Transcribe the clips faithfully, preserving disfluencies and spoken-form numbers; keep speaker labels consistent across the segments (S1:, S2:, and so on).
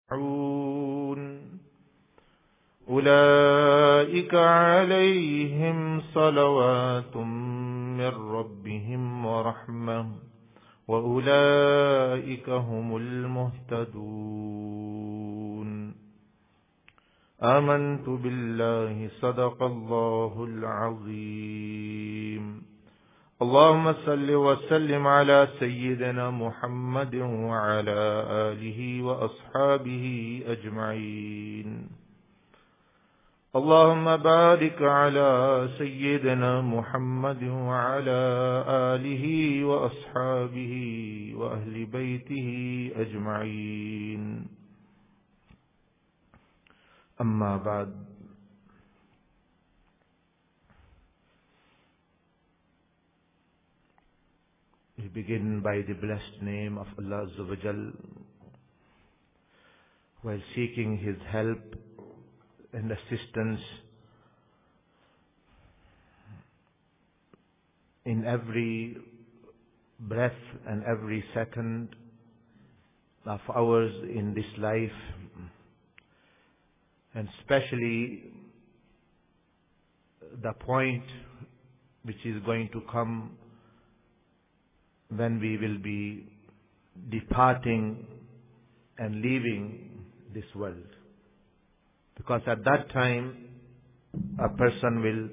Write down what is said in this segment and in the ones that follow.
S1: أولئك عليهم صلوات من ربهم ورحمة وأولئك هم المهتدون آمنت بالله صدق الله العظيم اللهم صل وسلم على سيدنا محمد وعلى آله وأصحابه أجمعين اللهم بارك على سيدنا محمد وعلى آله وأصحابه وأهل بيته أجمعين أما بعد. We begin by the blessed name of Allah Azza wa Jal, while seeking His help and assistance in every breath and every second of ours in this life, and especially the point which is going to come when we will be departing and leaving this world. Because at that time, a person will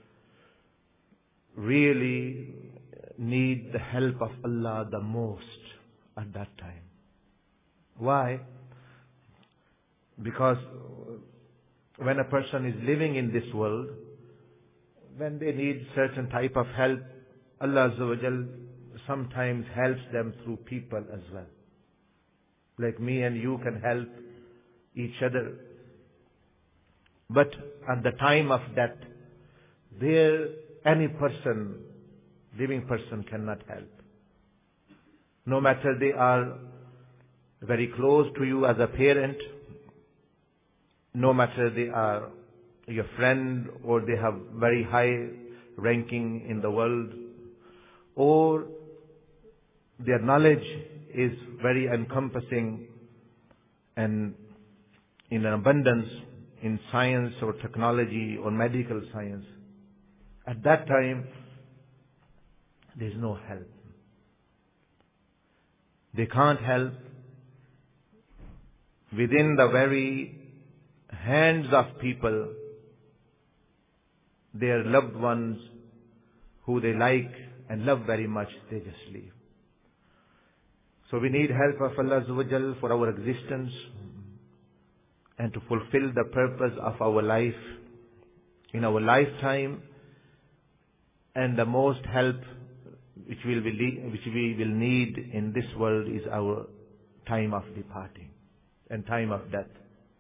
S1: really need the help of Allah the most at that time. Why? Because when a person is living in this world, when they need certain type of help, Allah Azza wa Jal sometimes helps them through people as well. Like me and you can help each other. But at the time of death, there any person, living person cannot help. No matter they are very close to you as a parent, no matter they are your friend or they have very high ranking in the world, or their knowledge is very encompassing and in an abundance in science or technology or medical science. At that time, there is no help. They can't help. Within the very hands of people, their loved ones who they like and love very much, they just leave. So we need help of Allah Azza wa Jal for our existence and to fulfill the purpose of our life in our lifetime. And the most help which we will which we will need in this world is our time of departing and time of death.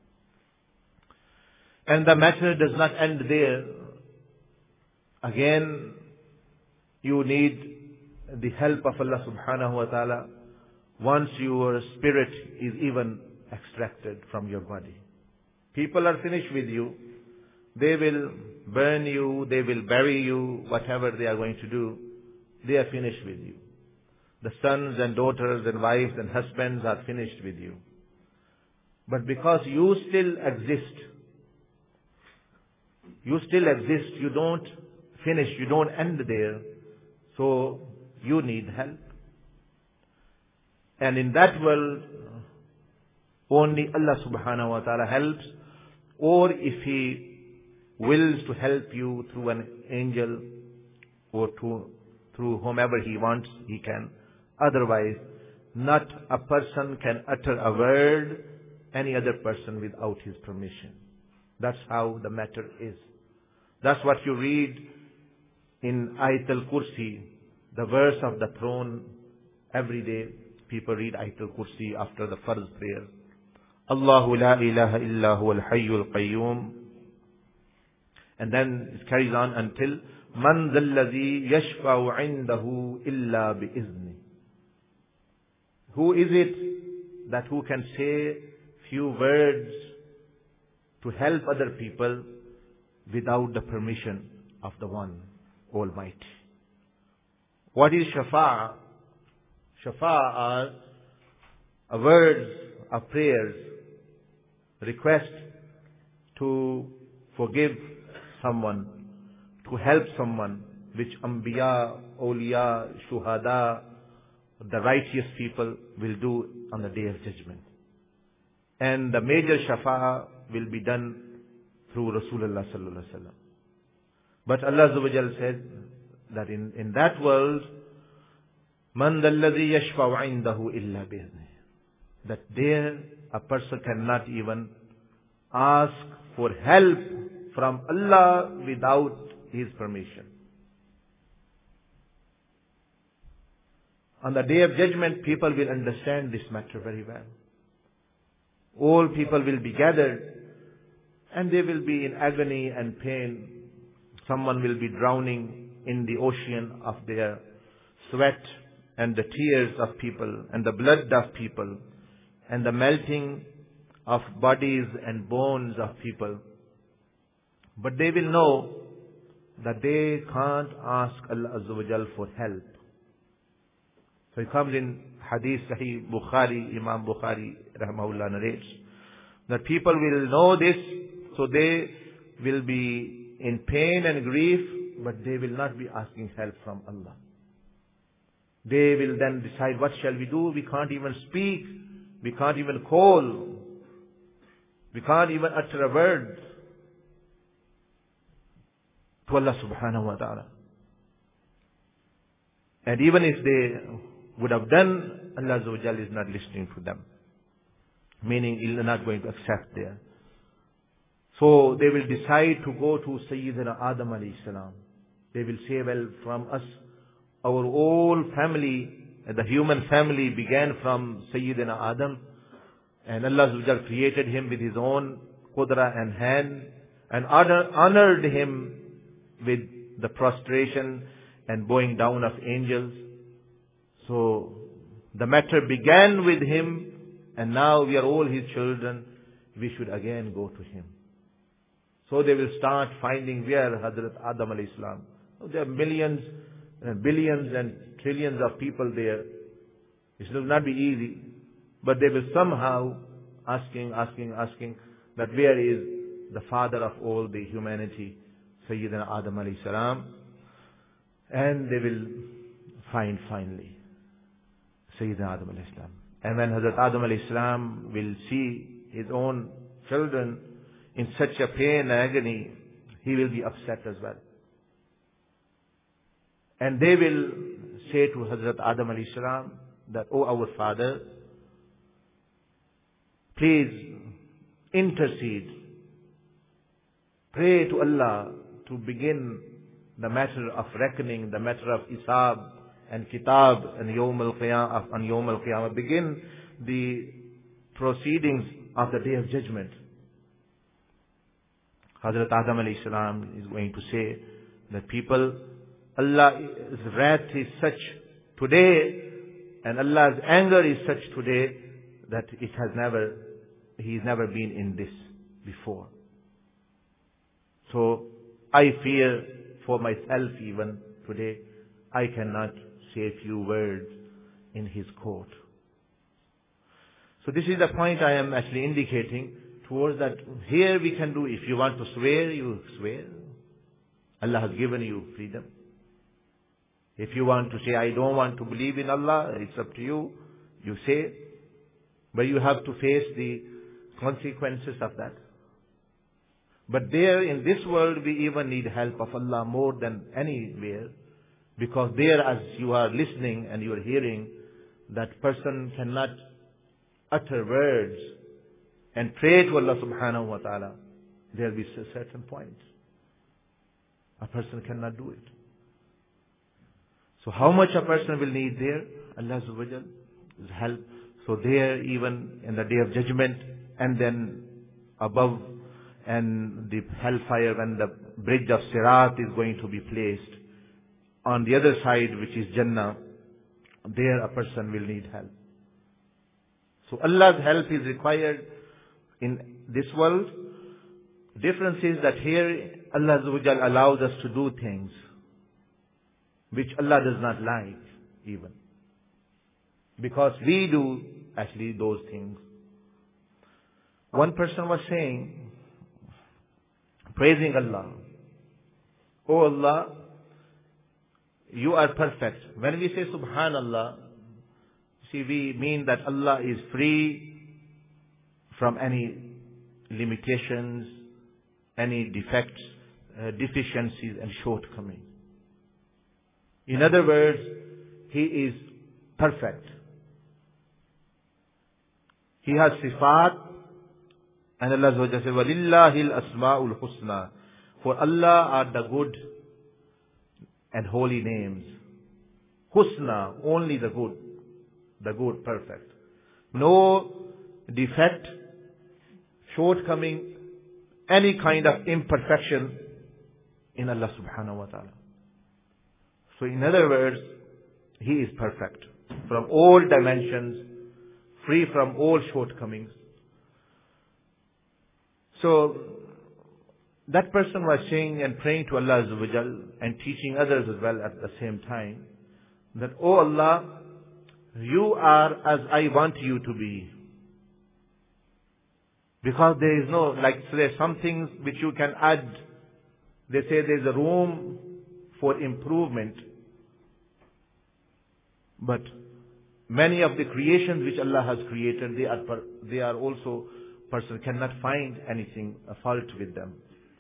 S1: And the matter does not end there. Again, you need the help of Allah subhanahu wa ta'ala once your spirit is even extracted from your body. People are finished with you. They will burn you, they will bury you, whatever they are going to do. They are finished with you. The sons and daughters and wives and husbands are finished with you. But because you still exist, you still exist, you don't finish, you don't end there, so you need help. And in that world, only Allah subhanahu wa ta'ala helps, or if He wills to help you through an angel or to, through whomever He wants, He can. Otherwise, not a person can utter a word, any other person without his permission. That's how the matter is. That's what you read in Ayatul Kursi, the verse of the throne. Every day people read Ayatul Kursi after the Farz prayer. Allahu la ilaha illa huwa al-hayyul qayyum. And then it carries on until Man zalladhi yashfa'u 'indahu illa bi'izni. Who is it that who can say few words to help other people without the permission of the One Almighty? What is shafa'a? Shafa'a are words of prayers request to forgive someone, to help someone, which Anbiya, Awliya, Shuhada, the righteous people will do on the Day of Judgment. And the major shafa'a will be done through Rasulullah sallallahu alaihi wasallam. But Allah Azza wa Jal said that in, in that world, Man dalladhi yashfa'u indahu illa bi'idhnih. That there a person cannot even ask for help from Allah without His permission. On the Day of Judgment, people will understand this matter very well. All people will be gathered and they will be in agony and pain. Someone will be drowning in the ocean of their sweat and the tears of people and the blood of people and the melting of bodies and bones of people. But they will know that they can't ask Allah Azza wa Jal for help. So it comes in Hadith Sahih Bukhari, Imam Bukhari rahimahullah narrates that people will know this, so they will be in pain and grief, but they will not be asking help from Allah. They will then decide, what shall we do? We can't even speak. We can't even call. We can't even utter a word to Allah subhanahu wa ta'ala. And even if they would have done, Allah Azza wa Jal is not listening to them. Meaning, He is not going to accept there. So they will decide to go to Sayyidina Adam alayhi salam. They will say, well, from us, our whole family, the human family began from Sayyidina Adam. And Allah Azza wa Jal created him with His own qudra and hand. And honor, honored him with the prostration and bowing down of angels. So the matter began with him, and now we are all his children. We should again go to him. So they will start finding where Hazrat Adam alayhi salam. There are millions and billions and trillions of people there. It will not be easy, but they will somehow asking, asking, asking that where is the father of all the humanity, Sayyidina Adam alayhi salam, and they will find finally Sayyidina Adam alayhi salam. And when Hazrat Adam alayhi salam will see his own children in such a pain and agony, he will be upset as well. And they will say to Hazrat Adam alayhi salam that, "O our father, please intercede. Pray to Allah to begin the matter of reckoning, the matter of Isab and Kitab and Yawm al-Qiyamah, on Yawm al-Qiyamah. Begin the proceedings of the Day of Judgment." Hazrat Adam alayhi salam is going to say that people, Allah's wrath is such today and Allah's anger is such today that it has never, He has never been in this before. So I fear for myself even today, I cannot say a few words in His court. So this is the point I am actually indicating towards that. Here we can do, if you want to swear, you swear. Allah has given you freedom. If you want to say, I don't want to believe in Allah, it's up to you. You say, but you have to face the consequences of that. But there in this world, we even need help of Allah more than anywhere. Because there, as you are listening and you are hearing, that person cannot utter words and pray to Allah subhanahu wa ta'ala. There will be a certain point. A person cannot do it. So how much a person will need there? Allah Azza wa Jal is help. So there, even in the Day of Judgment, and then above, and the hellfire, when the bridge of Sirat is going to be placed, on the other side, which is Jannah, there a person will need help. So Allah's help is required in this world. Difference is that here Allah Azza wa Jal allows us to do things which Allah does not like even. Because we do actually those things. one person was saying, praising Allah, "Oh Allah, you are perfect." When we say Subhanallah, see, we mean that Allah is free from any limitations, any defects, uh, deficiencies and shortcomings. In other words, He is perfect. He has sifat, and Allah says, وَلِلَّهِ الْأَسْمَاءُ الْحُسْنَى. For Allah are the good and holy names. Husna, only the good. The good, perfect. No defect, shortcoming, any kind of imperfection in Allah subhanahu wa ta'ala. So in other words, He is perfect from all dimensions, free from all shortcomings. So that person was saying and praying to Allah Azza wa Jal and teaching others as well at the same time that, "Oh Allah, you are as I want you to be." Because there is no, like there are some things which you can add. They say there is a room for improvement. But many of the creations which Allah has created, they are, per, they are also, person cannot find anything, a fault with them.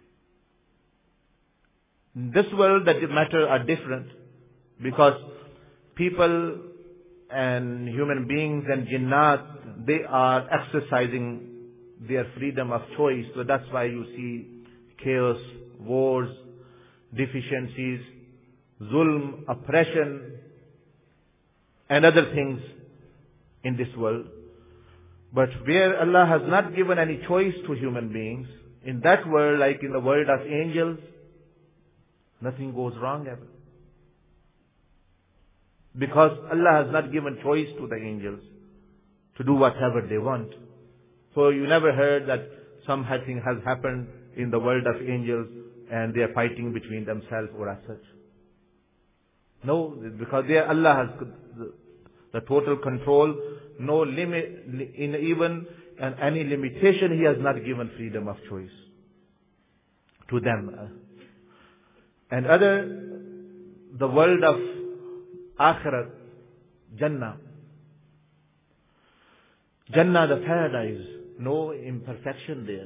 S1: In this world, the matter are different because people and human beings and jinnat, they are exercising their freedom of choice. So that's why you see chaos, wars, deficiencies, zulm, oppression, and other things in this world. But where Allah has not given any choice to human beings, in that world, like in the world of angels, nothing goes wrong ever. Because Allah has not given choice to the angels to do whatever they want. So you never heard that something has happened in the world of angels and they are fighting between themselves or as such. No, because there Allah has the, the total control, no limit, in even and any limitation He has not given freedom of choice to them. And other, the world of Akhirat, Jannah. Jannah, the paradise, no imperfection there.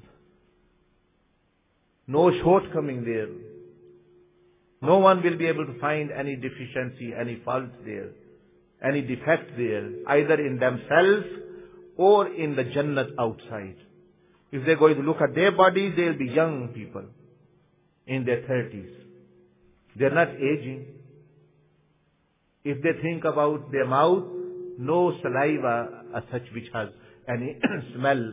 S1: No shortcoming there. No one will be able to find any deficiency, any fault there, any defect there, either in themselves or in the Jannat outside. If they're going to look at their bodies, they'll be young people in their thirties. They're not aging. If they think about their mouth, no saliva as such which has any smell.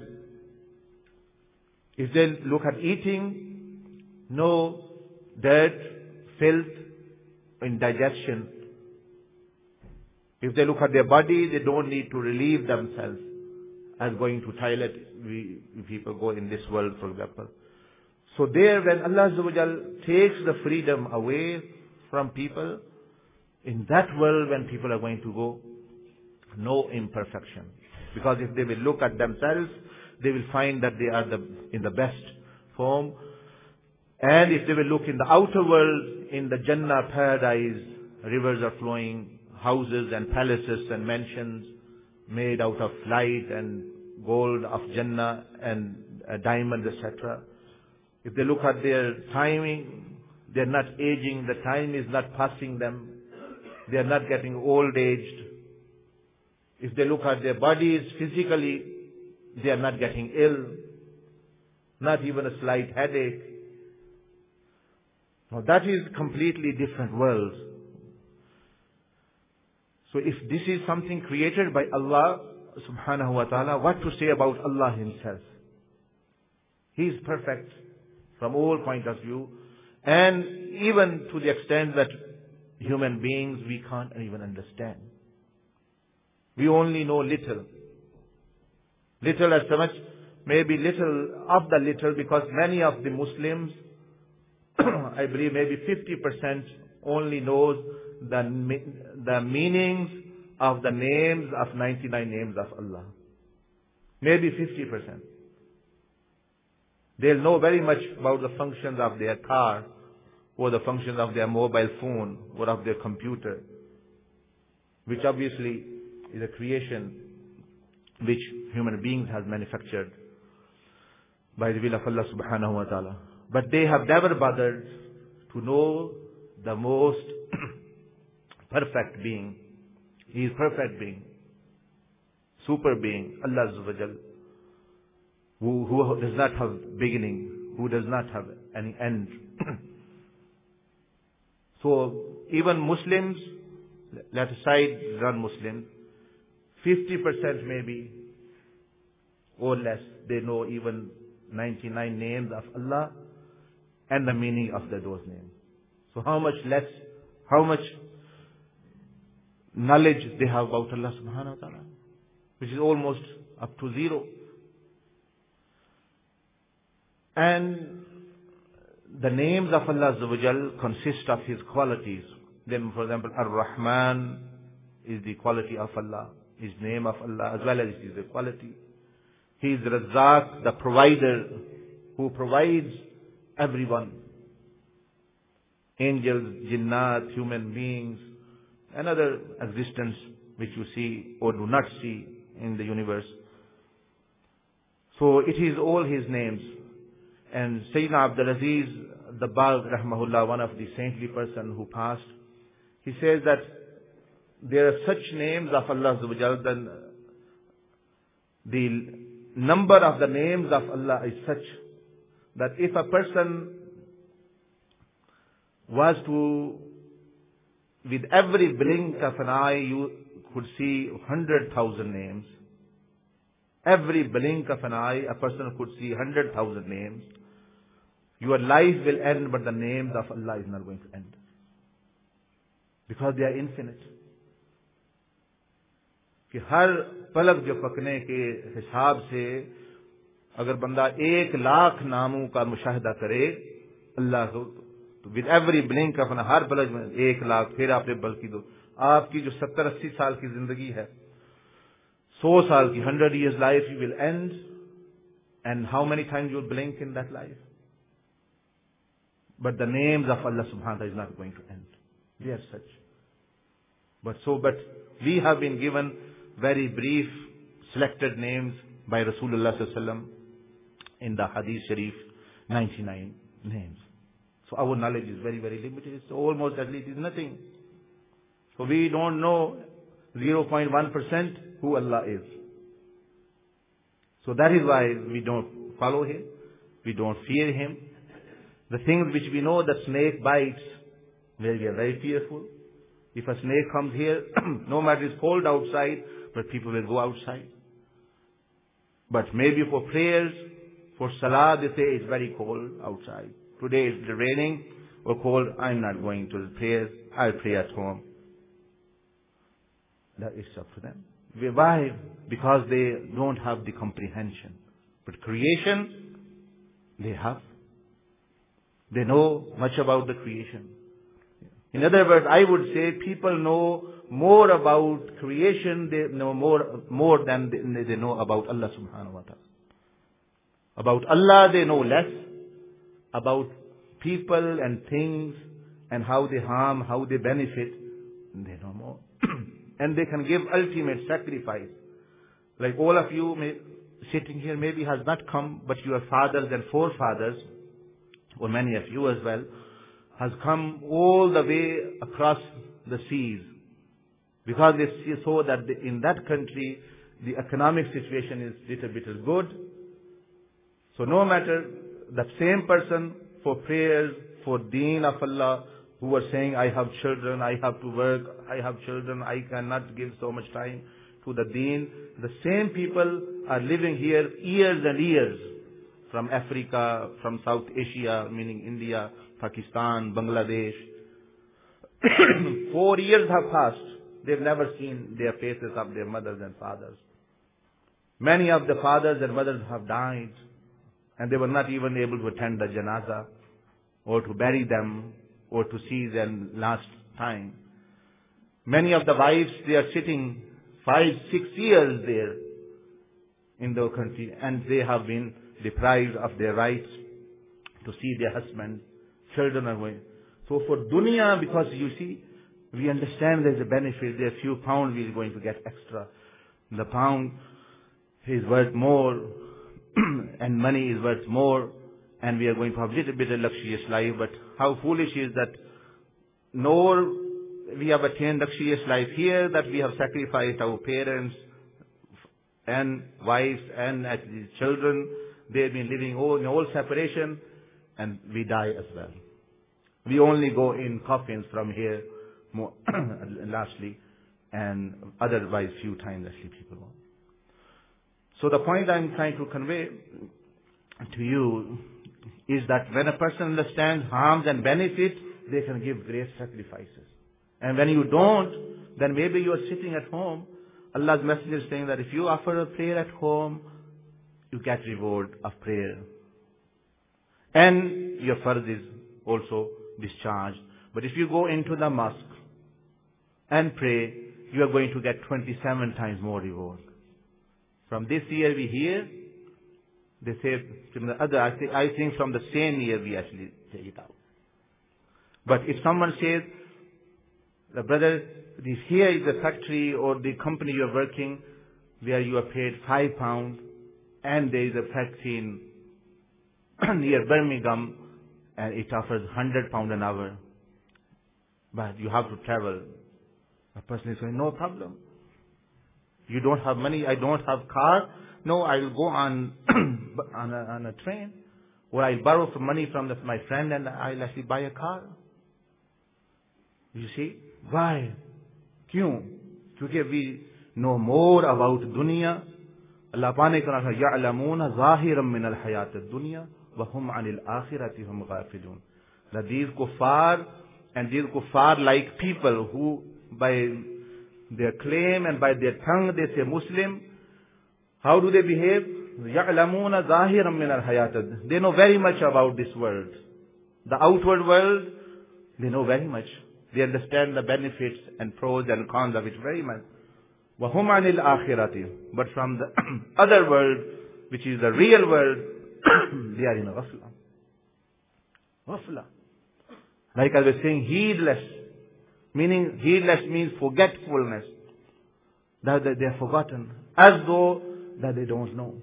S1: If they look at eating, no dirt, filth in digestion. If they look at their body, they don't need to relieve themselves as going to toilet. We people go in this world, for example. So there, when Allah Azza wa Jal takes the freedom away from people, in that world when people are going to go, no imperfection. Because if they will look at themselves, they will find that they are the, in the best form. And if they will look in the outer world, in the Jannah paradise, rivers are flowing, houses and palaces and mansions made out of light and gold of Jannah and uh, diamonds, et cetera. If they look at their timing, they are not aging, the time is not passing them. They are not getting old aged. If they look at their bodies physically, they are not getting ill. Not even a slight headache. Now that is completely different worlds. So if this is something created by Allah subhanahu wa ta'ala, what to say about Allah Himself? He is perfect from all point of view. And even to the extent that human beings, we can't even understand. We only know little. Little as so much, maybe little of the little, because many of the Muslims, I believe maybe fifty percent only knows the, the meanings of the names of ninety-nine names of Allah. Maybe fifty percent. They'll know very much about the functions of their car, or the functions of their mobile phone, or of their computer, which obviously is a creation which human beings have manufactured by the will of Allah subhanahu wa ta'ala. But they have never bothered to know the most perfect being. He is perfect being, super being, Allah Azza wa Jal, who, who does not have beginning, who does not have any end. So even Muslims, let aside non-Muslims, fifty percent maybe or less, they know even ninety-nine names of Allah and the meaning of the, those names. So how much less, how much knowledge they have about Allah subhanahu wa ta'ala, which is almost up to zero. And the names of Allah Azza wa Jal consist of His qualities. Then, for example, Ar-Rahman is the quality of Allah, His name of Allah, as well as His quality. He is Razzaq, the provider, who provides everyone. Angels, jinnat, human beings, and other existence which you see or do not see in the universe. So it is all His names. And Sayyidina Abdul Aziz Dabbagh, rahmahullah, one of the saintly person who passed, he says that there are such names of Allah Azza wa Jal, then the number of the names of Allah is such that if a person was to, with every blink of an eye, you could see one hundred thousand names. Every blink of an eye, a person could see one hundred thousand names. Your life will end, but the names of Allah is not going to end. Because they are infinite. कि हर पलक जो पकने के हिसाब से अगर बंदा एक लाख नामों का मुशाहिदा करे अल्लाह को, तो विद एवरी ब्लिंक अपना हर पलक में एक लाख, फिर आपने बल्कि दो, आपकी जो सत्तर अस्सी साल की जिंदगी है, सौ साल की, hundred years life you will end, and how many times you will blink in that life. But the names of Allah subhanahu wa ta'ala is not going to end. They are such. But so, but we have been given very brief selected names by Rasulullah sallallahu alaihi wasallam in the Hadith Sharif, ninety-nine names. So our knowledge is very, very limited. It's almost, at least, is nothing. So we don't know zero point one percent who Allah is. So that is why we don't follow Him. We don't fear Him. The things which we know, that snake bites, where we are very fearful. If a snake comes here, no matter it's cold outside, but people will go outside. But maybe for prayers, for salah, they say it's very cold outside. Today it's raining or cold, I'm not going to the prayers, I'll pray at home. That is up to them. Why? Because they don't have the comprehension. But creation, they have. They know much about the creation. In other words, I would say people know more about creation, they know more, more than they, they know about Allah subhanahu wa ta'ala. About Allah they know less. About people and things and how they harm, how they benefit, they know more. And they can give ultimate sacrifice. Like all of you may, sitting here maybe has not come, but your fathers and forefathers, or many of you as well, has come all the way across the seas. Because they saw that the, in that country, the economic situation is little bit good. So no matter, the same person for prayers, for deen of Allah, who were saying, I have children, I have to work, I have children, I cannot give so much time to the deen. The same people are living here years and years. From Africa, from South Asia, meaning India, Pakistan, Bangladesh. Four years have passed. They've never seen their faces of their mothers and fathers. Many of the fathers and mothers have died, and they were not even able to attend the janazah, or to bury them, or to see them last time. Many of the wives, they are sitting five, six years there in the country, and they have been deprived of their rights to see their husband. Children are going. So for dunya, because you see, we understand there's a benefit. There are a few pounds we're going to get extra. The pound is worth more, and money is worth more, and we are going to have a little bit of luxurious life. But how foolish is that? Nor we have attained luxurious life here, that we have sacrificed our parents and wives and actually children. They've been living all in all separation, and we die as well. We only go in coffins from here, more lastly, and otherwise few times actually people go. So the point I'm trying to convey to you is that when a person understands harms and benefits, they can give great sacrifices. And when you don't, then maybe you are sitting at home. Allah's Messenger is saying that if you offer a prayer at home, you get reward of prayer. And your fard is also discharged. But if you go into the mosque and pray, you are going to get twenty-seven times more reward. From this year we hear, they say from the other, I think, I think from the same year we actually take it out. But if someone says, the brother, this here is the factory or the company you are working where you are paid five pounds, and there is a factory in near Birmingham and it offers one hundred pounds an hour. But you have to travel. A person is saying, no problem. You don't have money, I don't have car. No, I will go on on, a, on a train. Or I'll borrow some money from the, my friend and I'll actually buy a car. You see? Why? Kyun? Because we know more about dunya. Allah Pane kana ya'lamuna zahiran min al-hayat ad-dunya wa hum 'anil akhirati hum ghafilun. That these kuffar and these kuffar like people who by their claim and by their tongue they say Muslim, how do they behave? يَعْلَمُونَ ظَاهِرًا مِنَ الْحَيَاةِ. They know very much about this world. The outward world, they know very much. They understand the benefits and pros and cons of it very much. وَهُمْ عَنِ الْآخِرَةِ. But from the other world, which is the real world, they are in ghafla. Ghafla. Like I was saying, heedless. Meaning, heedless means forgetfulness. That they are forgotten. As though that they don't know.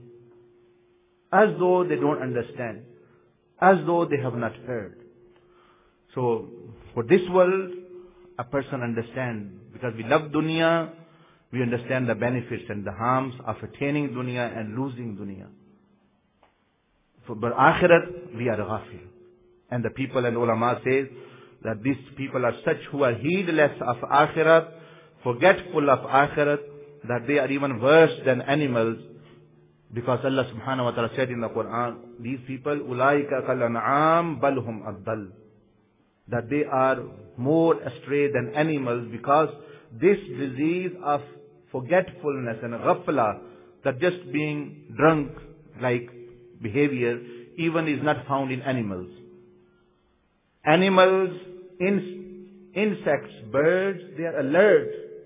S1: As though they don't understand. As though they have not heard. So, for this world, a person understands. Because we love dunya, we understand the benefits and the harms of attaining dunya and losing dunya. For, but akhirat, we are ghafil. And the people and ulama says that these people are such who are heedless of akhirat, forgetful of akhirat, that they are even worse than animals. Because Allah subhanahu wa ta'ala said in the Quran, these people, ulaika kal an'am bal hum adall. That they are more astray than animals, because this disease of forgetfulness and ghafla, that just being drunk like behavior, even is not found in animals. Animals, in, insects, birds, they are alert.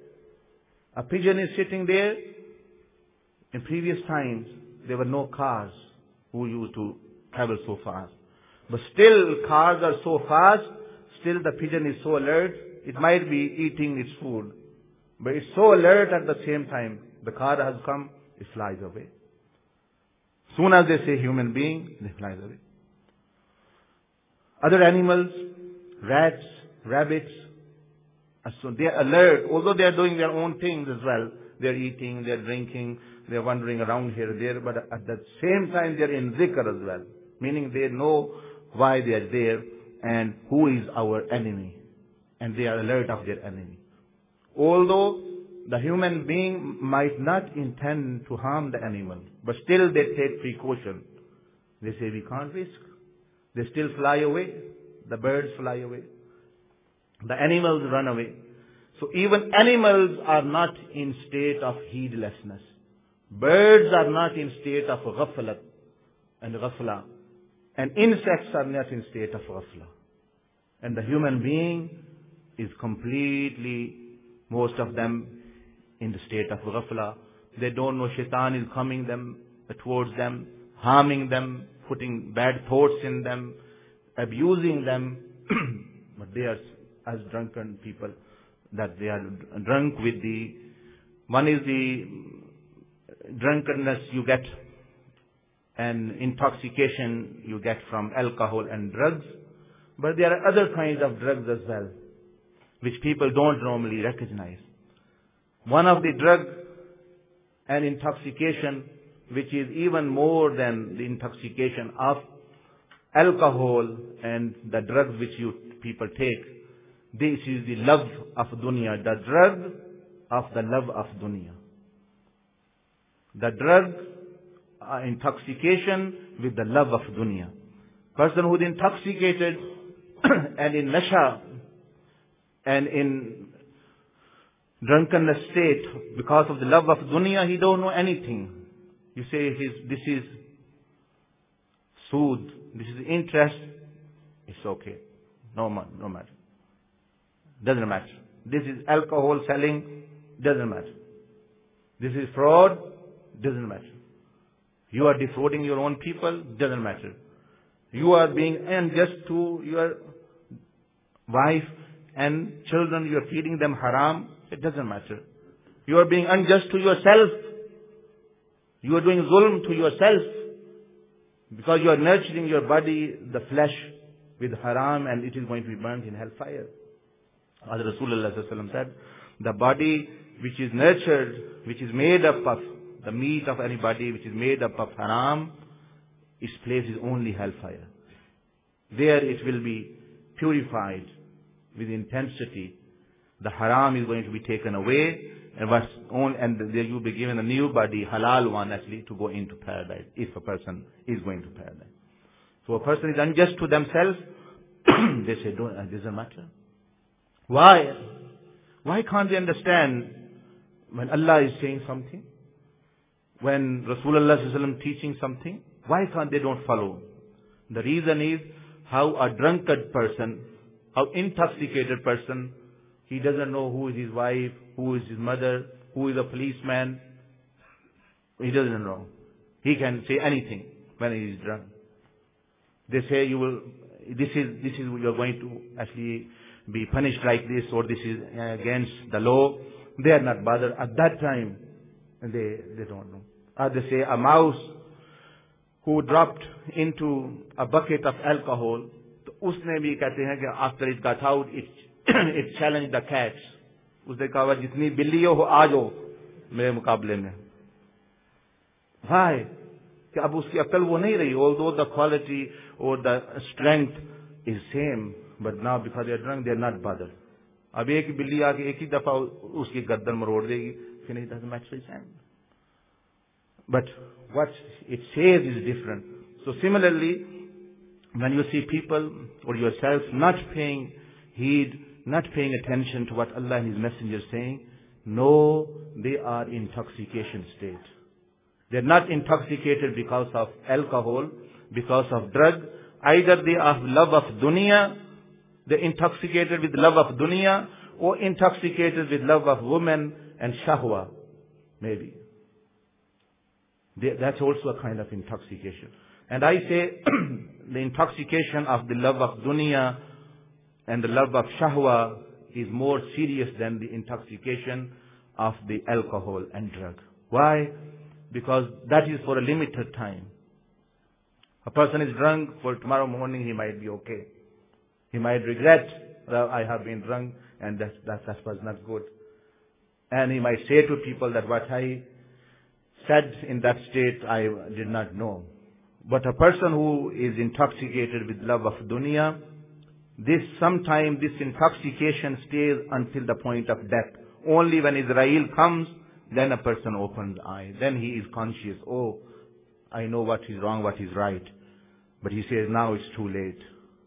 S1: A pigeon is sitting there. In previous times, there were no cars who used to travel so fast. But still, cars are so fast, still the pigeon is so alert, it might be eating its food. But it's so alert at the same time. The car has come, it flies away. Soon as they say human being, they fly away. Other animals, rats, rabbits, so they are alert, although they are doing their own things as well. They are eating, they are drinking, they are wandering around here and there, but at the same time they are in zikr as well. Meaning they know why they are there and who is our enemy. And they are alert of their enemy. Although the human being might not intend to harm the animal, but still they take precaution. They say we can't risk. They still fly away. The birds fly away. The animals run away. So even animals are not in state of heedlessness. Birds are not in state of ghaflat and ghafla. And insects are not in state of ghafla. And the human being is completely, most of them, in the state of ghafla. They don't know shaitan is coming them towards them. harming them, putting bad thoughts in them, abusing them. But they are as drunken people, that they are drunk with the, one is the drunkenness you get and intoxication you get from alcohol and drugs. But there are other kinds of drugs as well, which people don't normally recognize. One of the drug and intoxication, which is even more than the intoxication of alcohol and the drugs which you people take, this is the love of dunya, the drug of the love of dunya. The drug, uh, intoxication with the love of dunya. Person who is intoxicated and in nasha and in drunkenness state because of the love of dunya, he don't know anything. You say his, this is sood, this is interest, it's okay. No, no matter. Doesn't matter. This is alcohol selling, doesn't matter. This is fraud, doesn't matter. You are defrauding your own people, doesn't matter. You are being unjust to your wife and children, you are feeding them haram, it doesn't matter. You are being unjust to yourself. You are doing zulm to yourself because you are nurturing your body, the flesh, with haram, and it is going to be burnt in hellfire. As Rasulullah said, the body which is nurtured, which is made up of the meat of anybody, which is made up of haram, its place is only hellfire. There it will be purified with intensity. The haram is going to be taken away, and what's on, and there you will be given a new body, halal one actually, to go into paradise, if a person is going to paradise. So a person is unjust to themselves, they say, don't, it doesn't matter. Why? Why can't they understand when Allah is saying something? When Rasulullah is teaching something? Why can't they don't follow? The reason is how a drunkard person, how intoxicated person, he doesn't know who is his wife, who is his mother, who is a policeman. He doesn't know. He can say anything when he is drunk. They say you will, this is, this is, you are going to actually be punished like this, or this is against the law. They are not bothered at that time. And they, they don't know. Or they say a mouse who dropped into a bucket of alcohol, तो उसने भी कहते हैं कि after it got out, it, it challenged the cats. उसने कहा जितनी बिल्ली हो आ जाओ मेरे मुकाबले में. Why? कि अब उसकी अक्ल वो नहीं रही. Although the quality or the strength is same, but now because they are drunk, they are not bothered. अब एक बिल्ली आके एक ही दफा उसकी गर्दन मरोड़ देगी, फिर it doesn't match his hand. But what it says is different. So similarly, when you see people or yourself not paying heed, not paying attention to what Allah and His Messenger is saying, no, they are in intoxication state. They are not intoxicated because of alcohol, because of drug. Either they are love of dunya, they are intoxicated with love of dunya, or intoxicated with love of women and shahwa, maybe. They, that's also a kind of intoxication. And I say the intoxication of the love of dunya and the love of shahwa is more serious than the intoxication of the alcohol and drug. Why? Because that is for a limited time. A person is drunk, for tomorrow morning he might be okay. He might regret, well, I have been drunk and that, that, that was not good. And he might say to people that what I said in that state I did not know. But a person who is intoxicated with love of dunya, this sometime this intoxication stays until the point of death. Only when Israel comes, then a person opens eyes. Then he is conscious, oh, I know what is wrong, what is right. But he says, now it's too late.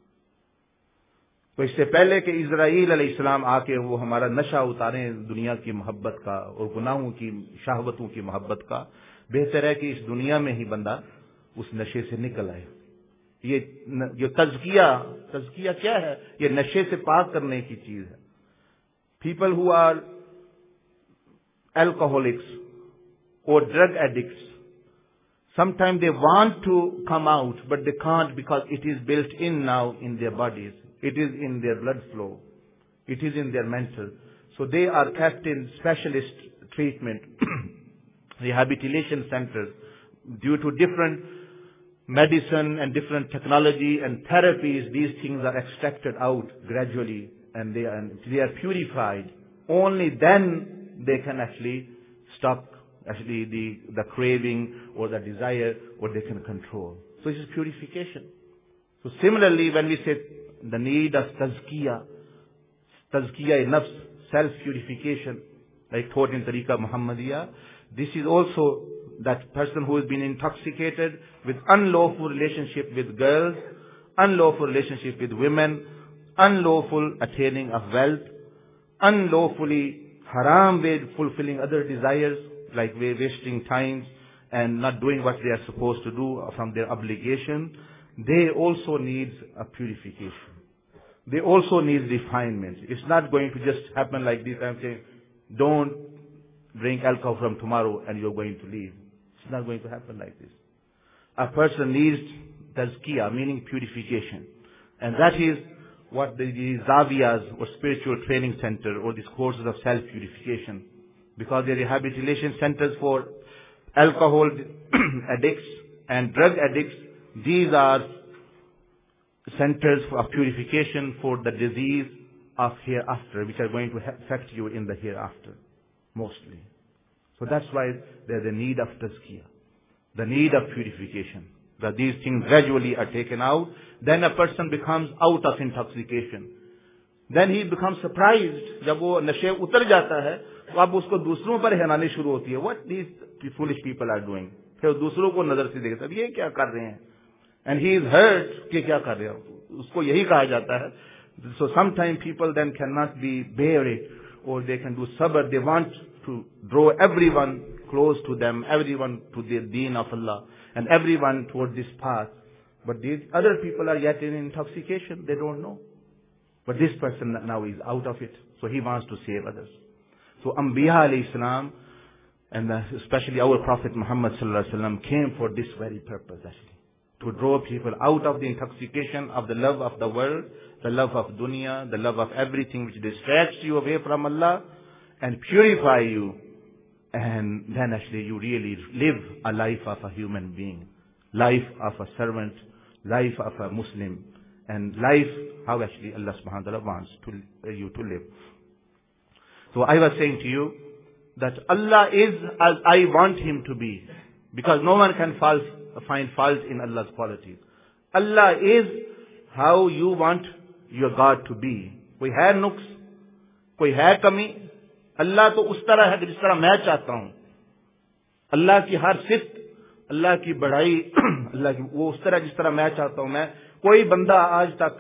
S1: तो इससे पहले कि Israel अलैहिस्सलाम आके वो हमारा नशा उतारें दुनिया की मोहब्बत का और गुनाहों की शहवतों की मोहब्बत का, बेहतर है कि इस दुनिया में ही बंदा उस नशे से निकल आए. ये जो तज़किया, तज़किया क्या है? ये नशे से पाक करने की चीज है. People who are alcoholics or drug addicts, Sometimes they want to come out, but they can't because it is built in now in their bodies. It is in their blood flow. It is in their mental. So they are kept in specialist treatment, rehabilitation centers. Due to different medicine and different technology and therapies, these things are extracted out gradually and they are, they are purified. Only then they can actually stop actually the, the craving or the desire, or they can control. So this is purification. So similarly, when we say the need of tazkiyah, tazkiyah-i-nafs, self-purification, like taught in Tariqa Muhammadiyah, this is also that person who has been intoxicated with unlawful relationship with girls, unlawful relationship with women, unlawful attaining of wealth, unlawfully haram way fulfilling other desires, like wasting time and not doing what they are supposed to do from their obligation. They also need a purification. They also need refinement. It's not going to just happen like this. I'm saying, don't drink alcohol from tomorrow and you're going to leave. It's not going to happen like this. A person needs tazkiyah, meaning purification. And that is what the, the Zaviyas or spiritual training center or these courses of self-purification, because they are rehabilitation centers for alcohol addicts and drug addicts. These are centers of purification for the disease of hereafter, which are going to affect you in the hereafter, mostly. So that's why there's the need of tazkiyah, the need of purification, that these things gradually are taken out. Then a person becomes out of intoxication. Then he becomes surprised. जब वो नशे उतर जाता है, तो अब उसको दूसरों पर हैरानी शुरू होती है. What these foolish people are doing? फिर दूसरों को नजर से देखता है, ये क्या कर रहे हैं? And he is hurt कि क्या कर रहे हैं? उसको यही कहा जाता है. So sometimes people then cannot be bear it, or they can do sabr. They want to draw everyone close to them, everyone to the deen of Allah, and everyone toward this path. But these other people are yet in intoxication. They don't know. But this person now is out of it. So he wants to save others. So Anbiya alayhi salam, and especially our Prophet Muhammad sallallahu alaihi wasallam, came for this very purpose actually. To draw people out of the intoxication of the love of the world, the love of dunya, the love of everything which distracts you away from Allah, and purify you. And then actually you really live a life of a human being, life of a servant, life of a Muslim, and life how actually Allah subhanahu wa ta'ala wants to, uh, you to live. So I was saying to you that Allah is as I want Him to be, because no one can false, find fault in Allah's qualities. Allah is how you want your God to be. कोई है नुक्स, कोई है कमी, अल्लाह तो उस तरह है जिस तरह मैं चाहता हूं. अल्लाह की हर सिफ्त, अल्लाह की बढ़ाई, अल्लाह की वो उस तरह जिस तरह मैं चाहता हूं. मैं कोई बंदा आज तक,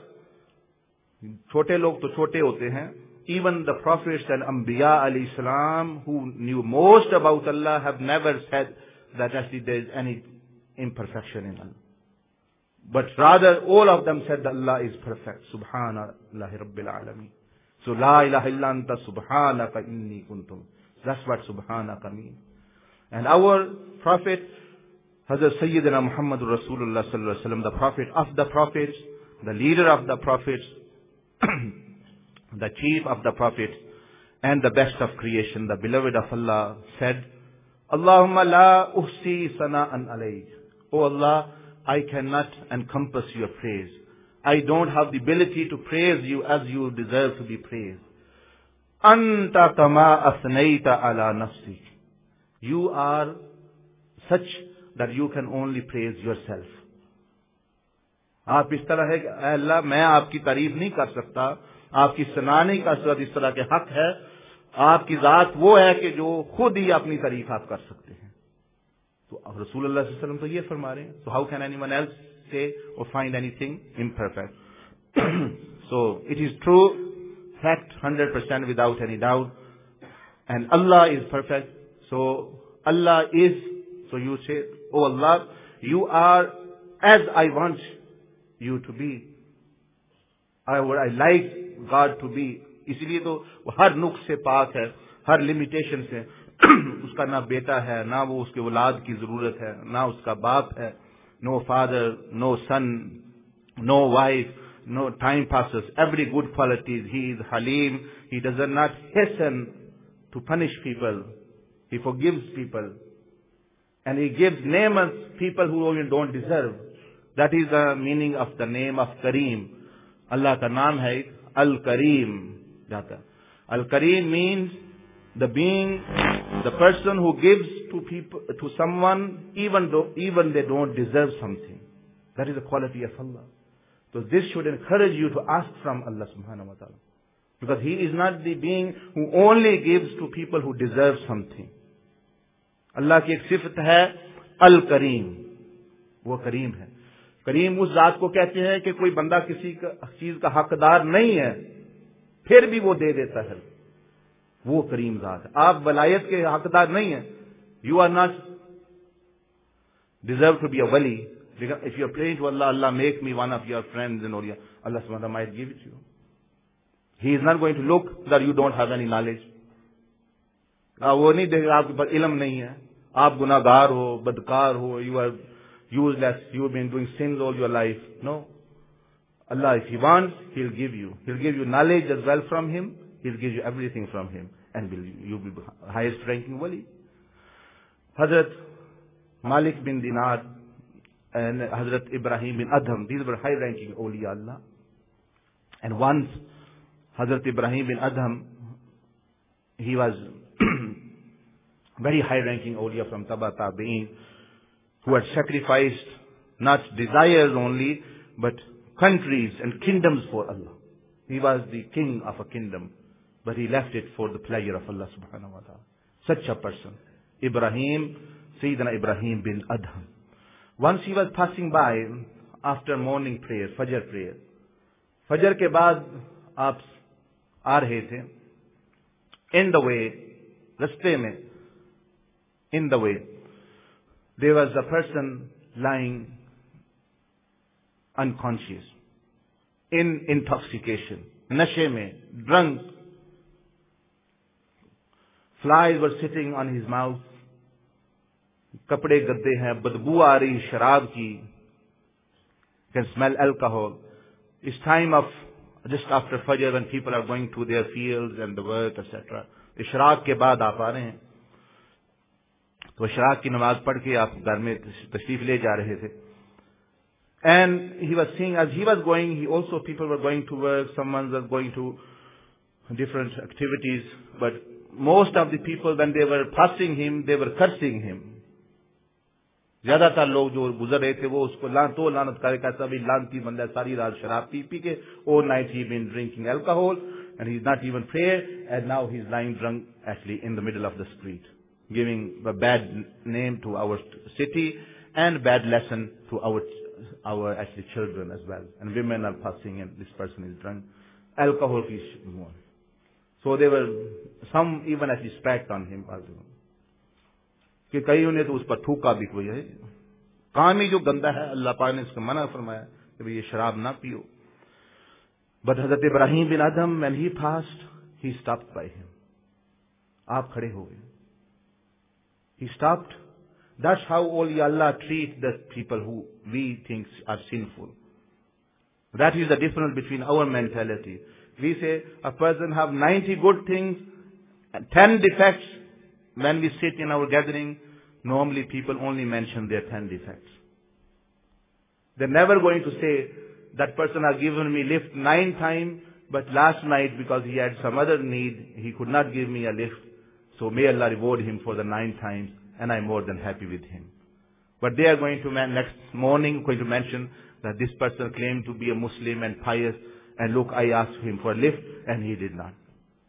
S1: छोटे लोग तो छोटे होते हैं, even the prophets and Anbiya alayhi salam who knew most about Allah have never said that actually there is any imperfection in Allah. But rather all of them said that Allah is perfect. Subhanallahi Rabbil Alameen. So La ilaha illa anta subhanaka inni kuntum. That's what subhanaka means. And our Prophet, Hazrat Sayyidina Muhammadur Rasulullah sallallahu alaihi wasallam, the Prophet of the Prophets, the leader of the Prophets, the chief of the Prophets, and the best of creation, the beloved of Allah, said, Allahumma la uhsi sana'an alayk. Oh Allah, I cannot encompass your praise. I don't have the ability to praise you as you deserve to be praised. Anta kama asnayta ala nafsik. You are such that you can only praise yourself. आप इस तरह है कि अल्लाह मैं आपकी तारीफ नहीं कर सकता, आपकी सना नहीं कर सकता, इस तरह के हक है. आपकी जात वो है कि जो खुद ही अपनी तारीफ आप कर सकते हैं. तो रसूलुल्लाह सल्लल्लाहु अलैहि वसल्लम तो ये फरमा रहे हैं. So how can anyone else say or find anything imperfect? So it is true, fact, one hundred percent without any doubt. And Allah is perfect. So Allah is, so you say, oh Allah, you are as I want you to be. I would, I like God to be. इसलिए तो वो हर नुक्स से पाक है, हर limitation से. उसका ना बेटा है, ना वो उसके औलाद की जरूरत है, ना उसका बाप है. No father, no son, no wife, no time passes. Every good qualities. He is Halim. He does not hasten to punish people. He forgives people. And he gives names people who even don't deserve. That is the meaning of the name of Kareem. Allah ka naam hai Al-Kareem. Al-Kareem means the being, the person who gives to people, to someone, even though, even they don't deserve something. That is the quality of Allah. So this should encourage you to ask from Allah subhanahu wa ta'ala. Because He is not the being who only gives to people who deserve something. Allah की एक सिफत है अल-करीम. वो करीम है. करीम उस जात को कहते हैं कि कोई बंदा किसी का चीज का हकदार नहीं है, फिर भी वो दे देता है. वो करीम जात है. आप वलायत के हकदार नहीं है. You are not deserve to be a wali. If you are praying to Allah, Allah make me one of your friends in Oriya, Allah subhanahu wa ta'ala might give it to you. He is not going to look that you don't have any knowledge. वो नहीं देखेगा आपके पास इल्म नहीं है, आप गुनाहगार हो, बदकार हो, you are useless, you have been doing sins all your life. No. Allah, if He wants, He'll give you. He'll give you knowledge as well from Him. He'll give you everything from Him. And will you'll be highest ranking wali. Hazrat Malik bin Dinar and Hazrat Ibrahim bin Adham, these were high ranking awliya Allah. And once Hazrat Ibrahim bin Adham, he was very high ranking awliya from Taba Tabi'in, who had sacrificed not desires only, but countries and kingdoms for Allah. He was the king of a kingdom, but he left it for the pleasure of Allah subhanahu wa ta'ala. Such a person, Ibrahim, Sayyidina Ibrahim bin Adham. Once he was passing by after morning prayer, Fajr prayer. Fajr के बाद आप आ रहे थे. In the way, रास्ते में, in the way, there was a person lying unconscious, in intoxication, नशे में, drunk. Flies were sitting on his mouth. कपड़े गद्दे हैं, बदबू आ रही शराब की. Can smell alcohol. It's time of just after Fajr when people are going to their fields and the work, et cetera. इशराक के बाद आप आ रहे हैं. तो इशराक की नमाज पढ़ के आप घर में तशरीफ ले जा रहे थे. And he was seeing, as he was going, he also, people were going to work, someone was going to different activities, but most of the people, when they were passing him, they were cursing him. ज्यादातर लोग जो गुजर रहे थे वो उसको लान तो लानत करे, कैसा भी लानती बंदा, सारी रात शराब पी पी के, all night he been drinking alcohol, and he's not even prayer, and now he's lying drunk actually in the middle of the street, giving a bad name to our city and bad lesson to our our actually children as well. And women are passing and this person is drunk. Alcohol is more. So there were some even actually spat on him also. कि कईयों ने तो उस पर थूका भी कोई है. काम ही जो गंदा है, अल्लाह पाक ने इसको मना फरमाया कि भाई ये शराब ना पियो. But Hazrat Ibrahim bin Adham, when he passed, he stopped by him. आप खड़े हो गए. He stopped. That's how only Allah treats the people who we think are sinful. That is the difference between our mentality. We say a person have ninety good things and ten defects. When we sit in our gathering, normally people only mention their ten defects. They're never going to say, that person has given me lift nine times, but last night because he had some other need, he could not give me a lift. So may Allah reward him for the nine times, and I'm more than happy with him. But they are going to, next morning, going to mention that this person claimed to be a Muslim and pious, and look, I asked him for a lift, and he did not.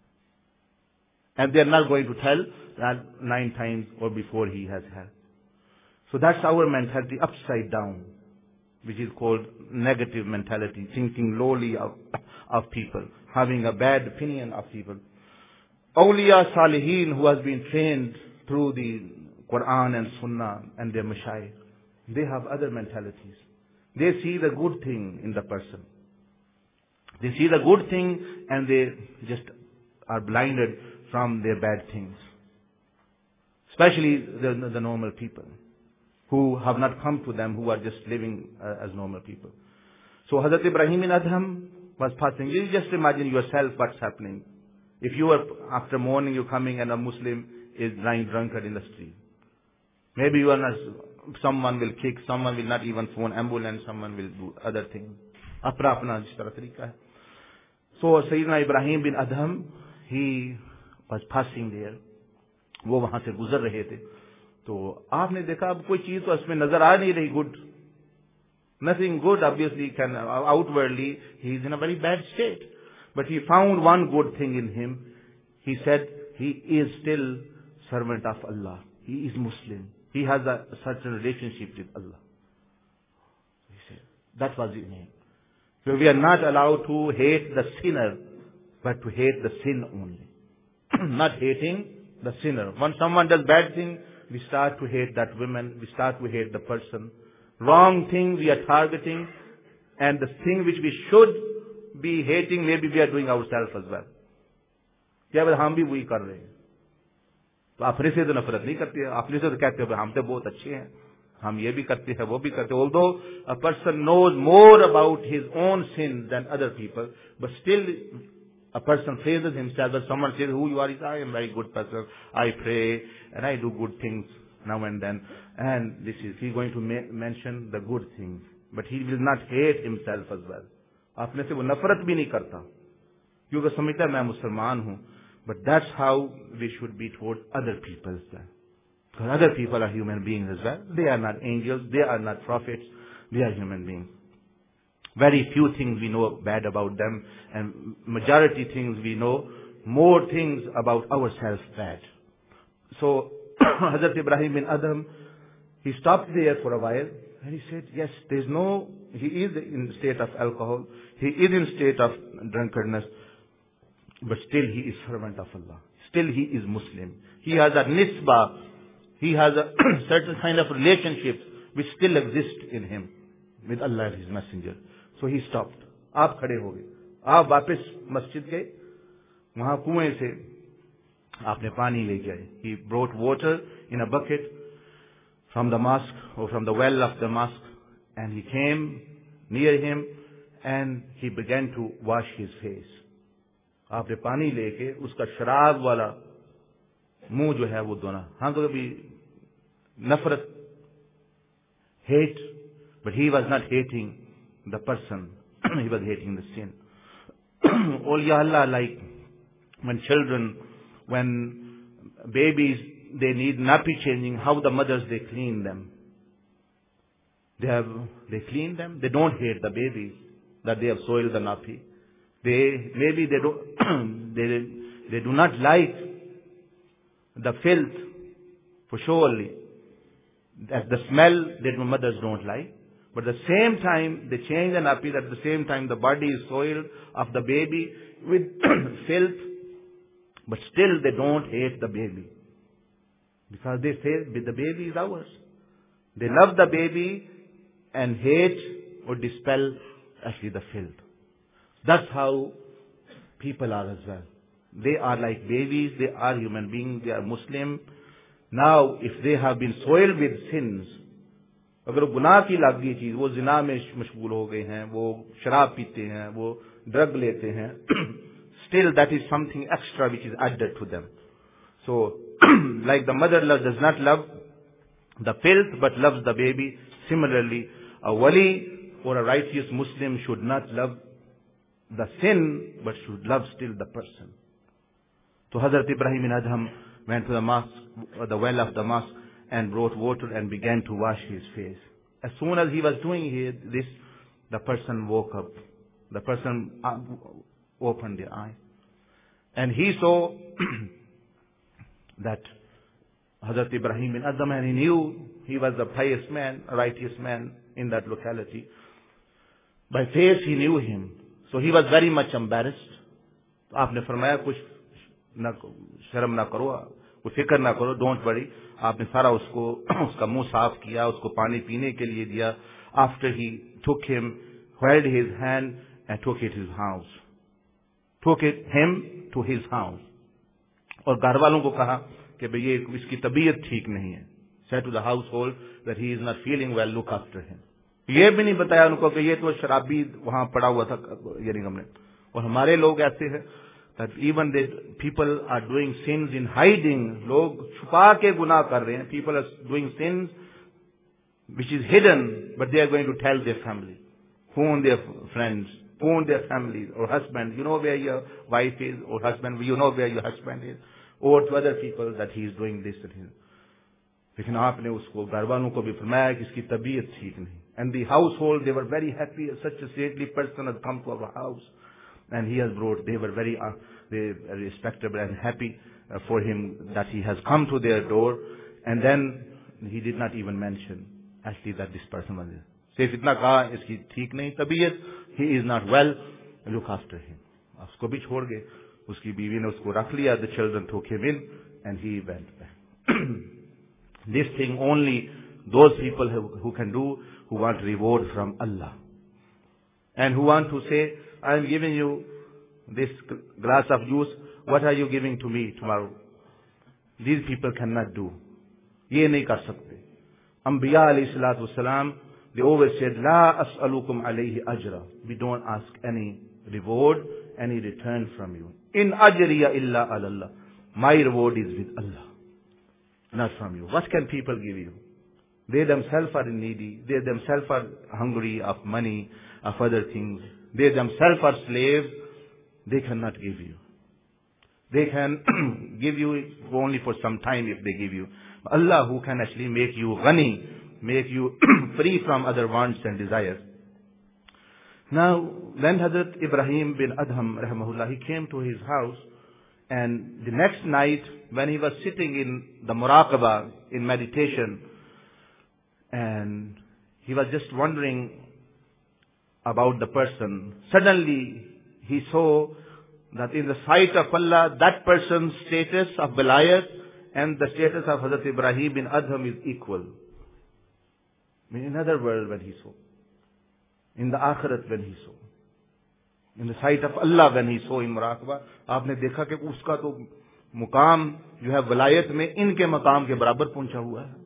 S1: And they are not going to tell that nine times or before he has had. So that's our mentality upside down, which is called negative mentality, thinking lowly of, of people, having a bad opinion of people. Awliya Salihin, who has been trained through the Quran and Sunnah and their mashayikh, they have other mentalities. They see the good thing in the person. They see the good thing and they just are blinded from their bad things. especially the, the normal people who have not come to them, who are just living uh, as normal people. So Hazrat Ibrahim bin Adham was passing. You just imagine yourself what's happening. If you are, after morning you're coming and a Muslim is lying drunkard in the street. Maybe you are not, someone will kick, someone will not even phone ambulance, someone will do other things. Apna apna jis tarah tarika hai. So Sayyidina Ibrahim bin Adham, he was passing there. वो वहां से गुजर रहे थे. तो आपने देखा अब कोई चीज तो उसमें नजर आ नहीं रही good. Nothing good, obviously, can outwardly, he is in a very bad state. But he found one good thing in him. He said, he is still servant of Allah. He is Muslim. He has a certain relationship with Allah. He said, that was in him. So we are not allowed to hate the sinner, but to hate the sin only. Not hating the sinner. When someone does bad thing, we start to hate that woman, we start to hate the person. Wrong thing we are targeting, and the thing which we should be hating, maybe we are doing ourselves as well. क्या बस हम भी वही कर रहे हैं. तो अपने से तो नफरत नहीं करते हैं, अपने से तो कहते हैं हम तो बहुत अच्छे हैं, हम ये भी करते हैं वो भी करते हैं. Although a person knows more about his own sin than other people, but still a person praises himself. When someone says who you are, he says, I am a very good person, I pray and I do good things now and then. And this is, he's going to ma- mention the good things. But he will not hate himself as well. अपने से वो नफरत भी नहीं करता, क्योंकि समझता है मैं मुसलमान हूँ. But that's how we should be toward other people as well. Because other people are human beings as well. They are not angels, they are not prophets, they are human beings. Very few things we know bad about them, and majority things we know more things about ourselves bad. So Hazrat Ibrahim bin Adham, he stopped there for a while and he said, yes, there's no, he is in state of alcohol, he is in state of drunkardness, but still he is servant of Allah. Still he is Muslim. He has a nisbah, he has a certain kind of relationship which still exists in him with Allah and His Messenger. So he stopped. आप खड़े हो गए, आप वापस मस्जिद गए, वहां कुएं से आपने पानी लेके आए. He brought water in a bucket from the mosque or from the well of the mosque, and he came near him and he began to wash his face. आपने पानी लेके उसका शराब वाला मुंह जो है वो धोना. हाँ तो कभी नफरत, hate, but he was not hating the person, he was hating the sin. Awliya Allah, like when children, when babies, they need nappy changing, how the mothers, they clean them. They have, they clean them. They don't hate the babies that they have soiled the nappy. They, maybe they don't, they, they do not like the filth, for surely. That the smell that mothers don't like. But at the same time, they change the nappy. At the same time, the body is soiled of the baby with filth. But still, they don't hate the baby. Because they say the baby is ours. They love the baby and hate or dispel actually the filth. That's how people are as well. They are like babies. They are human beings. They are Muslim. Now, if they have been soiled with sins, अगर गुनाह की लग गई चीज, वो जिना में मशगूल हो गए हैं, वो शराब पीते हैं, वो ड्रग लेते हैं, still that is something extra which is added to them. So, like the mother love, does not love the filth but loves the baby, similarly, a wali or a righteous Muslim should not love the sin but should love still the person. So Hazrat Ibrahim bin Adham went to the mosque, the well of the mosque, and brought water and began to wash his face. As soon as he was doing this, the person woke up. The person opened their eyes. And he saw that Hazrat Ibrahim bin Adham, and he knew he was a pious man, a righteous man in that locality. By face he knew him. So he was very much embarrassed. आपने फरमाया कुछ ना शर्म ना करो, कोई फिक्र ना करो, don't worry. आपने सारा उसको उसका मुंह साफ किया, उसको पानी पीने के लिए दिया. After he took him, held his hand and took it to his house. Took it him to his house. और घर वालों को कहा कि भाई ये इसकी तबीयत ठीक नहीं है. Said to the household that he is not feeling well, look after him. ये भी नहीं बताया उनको कि ये तो शराबी वहां पड़ा हुआ था यरिंगम में. और हमारे लोग ऐसे हैं that even the people are doing sins in hiding. लोग छुपा के गुनाह कर रहे हैं. People are doing sins which is hidden, but they are going to tell their family, phone their friends, phone their families or husband. You know where your wife is, or husband, you know where your husband is, or to other people that he is doing this and his. लेकिन आपने उसको घर वालों को भी फरमाया कि इसकी तबीयत ठीक नहीं. And the household, they were very happy. Such a saintly person has come to our house, and he has brought. They were very, uh, they were respectable and happy uh, for him that he has come to their door. And then he did not even mention actually that this person was. सिर्फ इतना कहा इसकी ठीक नहीं तबीयत. He is not well. Look after him. उसको भी छोड़ गए. उसकी बीवी ने उसको रख लिया. The children took him in, and he went back. This thing only those people who, who can do, who want reward from Allah. And who want to say, I am giving you this glass of juice, what are you giving to me tomorrow? These people cannot do. ये नहीं कर सकते. Anbiya alayhi salatu wasalam, they always said, La as'alukum alayhi ajra. We don't ask any reward, any return from you. In ajriya illa Allah. My reward is with Allah, not from you. What can people give you? They themselves are needy. They themselves are hungry of money, of other things. They themselves are slaves. They cannot give you. They can give you only for some time if they give you. Allah who can actually make you ghani, make you free from other wants and desires. Now, when Hazrat Ibrahim bin Adham, rahimahullah, he came to his house, and the next night, when he was sitting in the muraqabah, in meditation, and he was just wondering about the person, suddenly he saw that in the sight of Allah, that person's status of Vilayat and the status of Hazrat Ibrahim bin Adham is equal. I mean, in another world when he saw, in the Akhirat when he saw, in the sight of Allah when he saw in Muraqabah, आपने देखा कि उसका तो मुकाम जो है विलायत में इनके मकाम के बराबर पहुंचा हुआ है.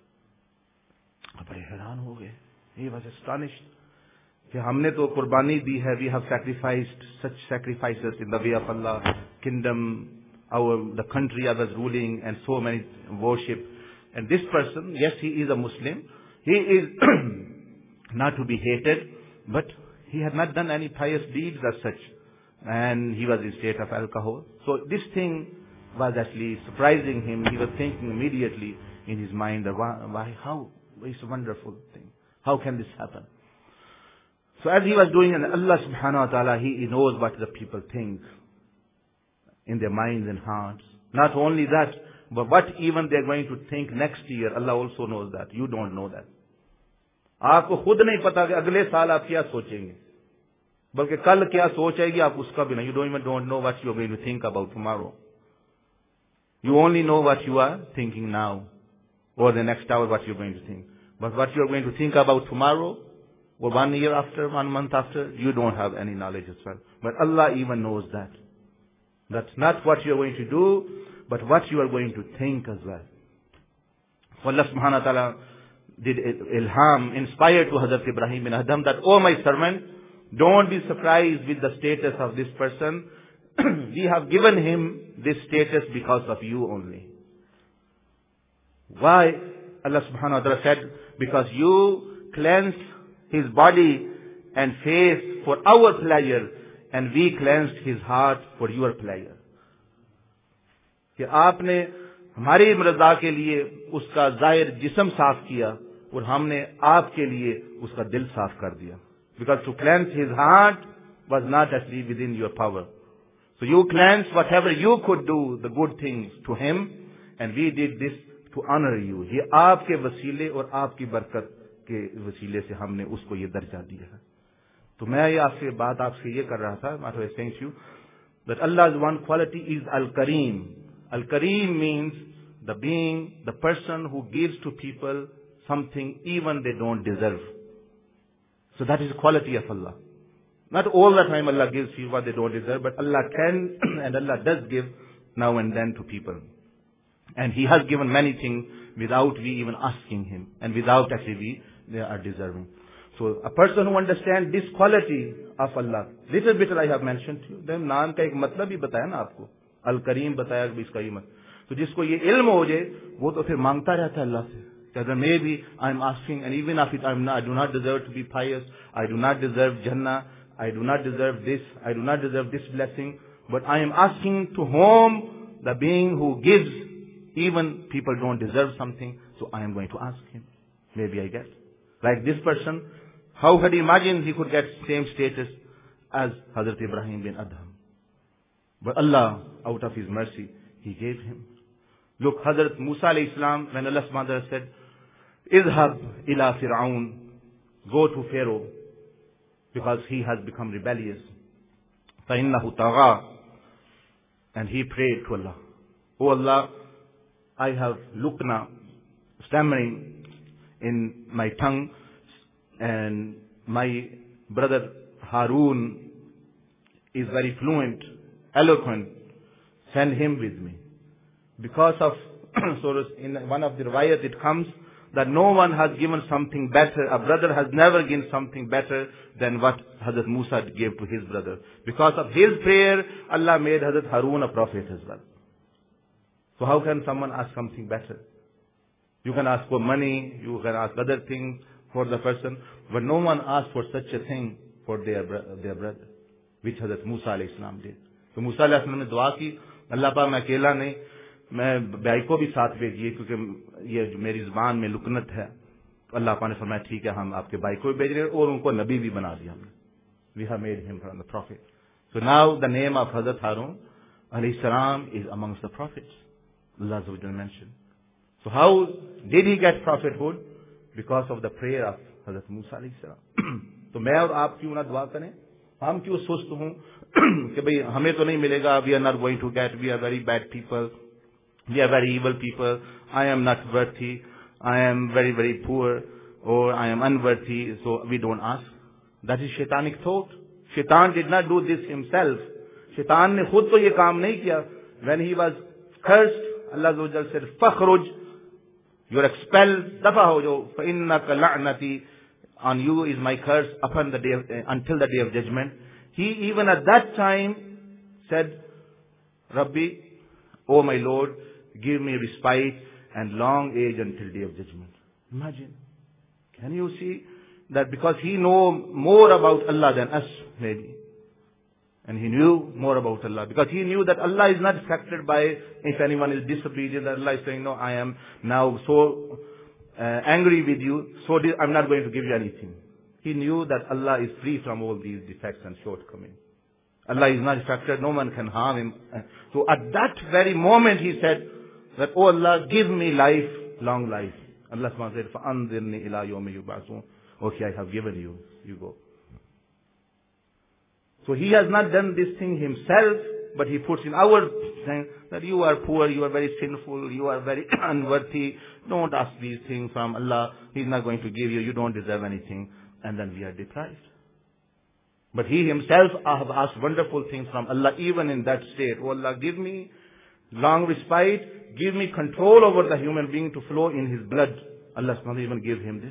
S1: बड़े हैरान हो गए. He was astonished कि हमने तो कुर्बानी दी है. We have sacrificed such sacrifices in the way of Allah, kingdom, our the country I was ruling, and so many worship. And this person, yes, he is a Muslim. He is not to be hated, but he had not done any pious deeds as such, and he was in state of alcohol. So this thing was actually surprising him. He was thinking immediately in his mind, that why, why how? It's a wonderful thing. How can this happen? So as he was doing, and Allah subhanahu wa ta'ala, He knows what the people think in their minds and hearts. Not only that, but what even they're going to think next year, Allah also knows that. You don't know that. आपको खुद नहीं पता कि अगले साल आप क्या सोचेंगे, बल्कि कल क्या सोच आएगी आप उसका भी नहीं. You don't even don't know what you're going to think about tomorrow. You only know what you are thinking now, or the next hour what you're going to think. But what you're going to think about tomorrow, or one year after, one month after, you don't have any knowledge as well. But Allah even knows that. That's not what you're going to do, but what you are going to think as well. So Allah subhanahu wa ta'ala did ilham, inspired to Hazrat Ibrahim bin Adham that, oh my servant, don't be surprised with the status of this person. We have given him this status because of you only. Why? Allah subhanahu wa ta'ala said, because you cleansed his body and face for our pleasure, and we cleansed his heart for your pleasure. कि आपने हमारी रज़ा के लिए उसका ज़ाहिर जिस्म साफ किया, और हमने आपके लिए उसका दिल साफ कर दिया. Because to cleanse his heart was not actually within your power. So you cleansed whatever you could do, the good things to him, and we did this to honor you. ये आपके वसीले और आपकी बरकत के वसीले से हमने उसको ये दर्जा दिया है. तो मैं ये आपसे बात आपसे ये कर रहा था, I was saying to you that Allah's one quality is Al-Kareem. Al-Kareem means the being, the person who gives to people something even they don't deserve. So that is the quality of Allah. Not all the time Allah gives you what they don't deserve, but Allah can and Allah does give now and then to people. And He has given many things without we even asking Him, and without actually we they are deserving. So a person who understands this quality of Allah, little bit I have mentioned to you, then नाम का एक मतलब ही बताया ना आपको, अल करीम बताया इसका ये मत. तो जिसको ये इल्म हो जाए, वो तो फिर मांगता रहता है अल्लाह से. That maybe I'm asking, and even if it, I'm not, I do not deserve to be pious, I do not deserve Jannah, I do not deserve this, I do not deserve this blessing, but I am asking to whom the being who gives, even people don't deserve something, so I am going to ask Him. Maybe I get. Like this person, how had he imagined he could get same status as Hazrat Ibrahim bin Adham? But Allah, out of His mercy, He gave him. Look, Hazrat Musa alayhi salam, when Allah's mother said, Izhab ila Fir'aun, go to Pharaoh, because he has become rebellious. فَإِنَّهُ تَغَى. And he prayed to Allah, Oh Allah, I have lukna, stammering in my tongue, and my brother Harun is very fluent, eloquent. Send him with me. Because of, so in one of the riwayat it comes that no one has given something better, a brother has never given something better than what Hazrat Musa gave to his brother. Because of his prayer, Allah made Hazrat Harun a prophet as well. So how can someone ask something better? You can ask for money, you can ask other things for the person, but no one asked for such a thing for their, their brother, which Hazrat Musa alayhi salam did. So Musa alayhi salam ने दुआ की, अल्लाह पाक मैं अकेला नहीं, मैं भाई को भी साथ भेजिए, क्योंकि ये जो मेरी जुबान में लुकनत है. अल्लाह पाक ने फरमाया ठीक है, हम आपके भाई को भी भेज रहे हैं और उनको नबी भी बना दिया हमने. We have made him from the prophet. So now the name of Hazrat Harun alayhi salam is amongst the prophets. Allah mentioned. So how did he get prophethood? Because of the prayer of Hazrat Musa alayhi salam. तो मैं और आप क्यों ना दुआ करें? हम क्यों सुस्त हों कि भाई हमें तो नहीं मिलेगा, we are not going to get, we are very bad people, we are very evil people, I am not worthy, I am very very poor, or I am unworthy, so we don't ask. That is shaitanic thought. Shaitan did not do this himself. Shaitan ने खुद तो ये काम नहीं किया. When he was cursed, Allah Azza wa Jalla said, "Fakhruj, you are expelled. Dafa ho jo. فَإِنَّكَ لَعْنَتِي, on you is my curse upon the day of, uh, until the day of judgment." He even at that time said, "Rabbi, oh my Lord, give me respite and long age until day of judgment." Imagine. Can you see that because he know more about Allah than us, maybe. And he knew more about Allah. Because he knew that Allah is not affected by if anyone is disobedient. That Allah is saying, no, I am now so uh, angry with you, so I'm not going to give you anything. He knew that Allah is free from all these defects and shortcomings. Allah is not affected, no one can harm him. So at that very moment he said that, oh Allah, give me life, long life. Allah said, فَأَنذِرْنِي إِلَىٰ يَوْمِ يُبْعَثُونَ. Okay, I have given you. You go. So he has not done this thing himself, but he puts in our thing that you are poor, you are very sinful, you are very unworthy. Don't ask these things from Allah. He's not going to give you. You don't deserve anything. And then we are deprived. But he himself have asked wonderful things from Allah, even in that state. Oh Allah, give me long respite. Give me control over the human being to flow in his blood. Allah subhanahu wa ta'ala even give him this.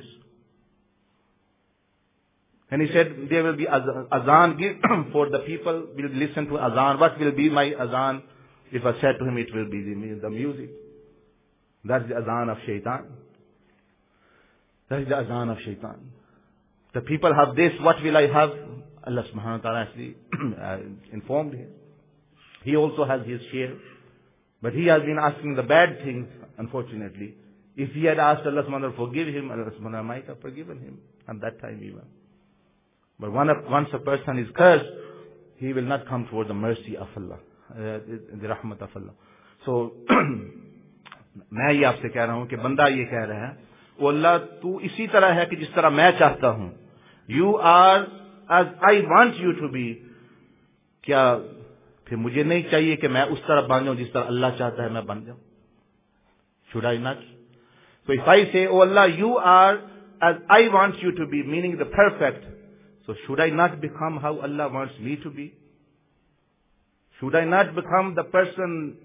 S1: And he said, there will be azan for the people, will listen to azan. What will be my azan? If I said to him, it will be the, the music. That's the azan of shaitan. That is the azan of shaitan. The people have this, what will I have? Allah subhanahu wa ta'ala actually uh, informed him. He also has his share. But he has been asking the bad things, unfortunately. If he had asked Allah subhanahu wa ta'ala to forgive him, Allah subhanahu wa ta'ala might have forgiven him at that time even. But once a person is cursed, he will not come toward the mercy of Allah, uh, the rahmat of Allah. So, मैं ये आपसे कह रहा हूँ कि बंदा ये कह रहा है, ओ अल्लाह तू इसी तरह है कि जिस तरह मैं चाहता हूँ. You are as I want you to be. क्या फिर मुझे नहीं चाहिए कि मैं उस तरह बन जाऊँ जिस तरह अल्लाह चाहता है मैं बन जाऊँ? Should I not? So if I say, oh Allah, you are as I want you to be, meaning the perfect. So should I not become how Allah wants me to be? Should I not become the person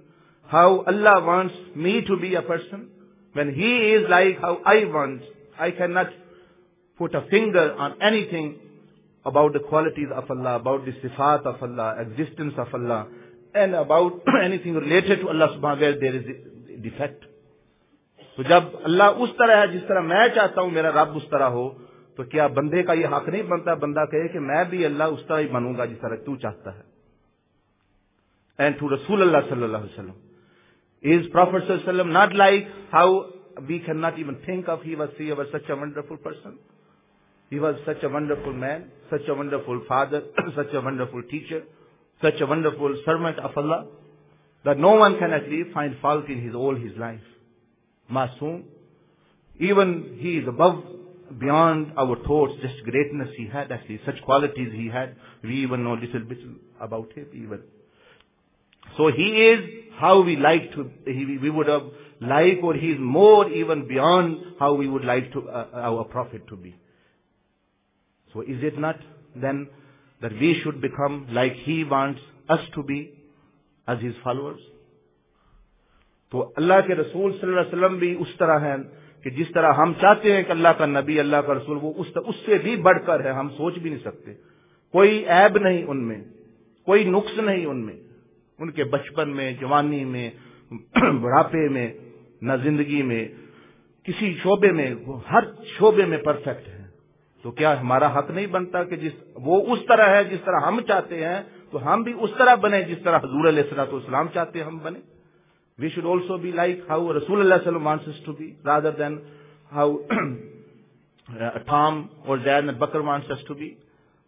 S1: how Allah wants me to be a person, when He is like how I want, I cannot put a finger on anything about the qualities of Allah, about the sifat of Allah, existence of Allah, and about anything related to Allah subhanahu where there is a defect. तो जब अल्लाह उस तरह है जिस तरह मैं चाहता हूं मेरा रब उस तरह हो, तो क्या बंदे का ये हक नहीं बनता बंदा कहे कि मैं भी अल्लाह उस तरह ही बनूंगा जिस तरह तू चाहता है. And to Rasulullah sallallahu alaihi wasallam, is Prophet sallallahu alaihi wasallam not like how we cannot even think of he was, he was such a wonderful person? He was such a wonderful man, such a wonderful father, such a wonderful teacher, such a wonderful servant of Allah, that no one can actually find fault in his all his life. Masoom. Even he is above, beyond our thoughts, just greatness he had actually, such qualities he had. We even know little bit about him even. So he is how we like to, he, we would have liked, or he is more even beyond how we would like to uh, our Prophet to be. So is it not then that we should become like he wants us to be as his followers? तो अल्लाह के रसूल सल्लल्लाहु अलैहि वसल्लम भी उस तरह हैं कि जिस तरह हम चाहते हैं कि अल्लाह का नबी अल्लाह का रसूल वो उस उससे भी बढ़कर है, हम सोच भी नहीं सकते. कोई ऐब नहीं उनमें, कोई नुक्स नहीं उनमें, उनके बचपन में, जवानी में, बुढ़ापे में, न जिंदगी में, किसी शोबे में, हर शोबे में परफेक्ट है. तो क्या हमारा हक नहीं बनता कि जिस वो उस तरह है जिस तरह हम चाहते हैं तो हम भी उस तरह बने जिस तरह हुजूर अलैहिस्सलातु वस्सलाम चाहते हैं हम बने? We should also be like how Rasulullah sallallahu alaihi wasallam wants us to be, rather than how uh, Tom or Zaid and Bakr wants us to be.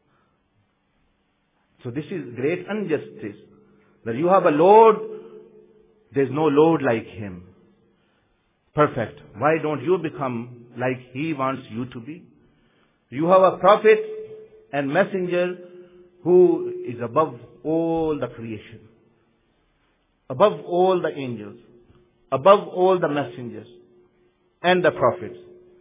S1: So this is great injustice. That you have a Lord, there's no Lord like Him. Perfect. Why don't you become like He wants you to be? You have a prophet and messenger who is above all the creation, above all the angels, above all the messengers and the prophets.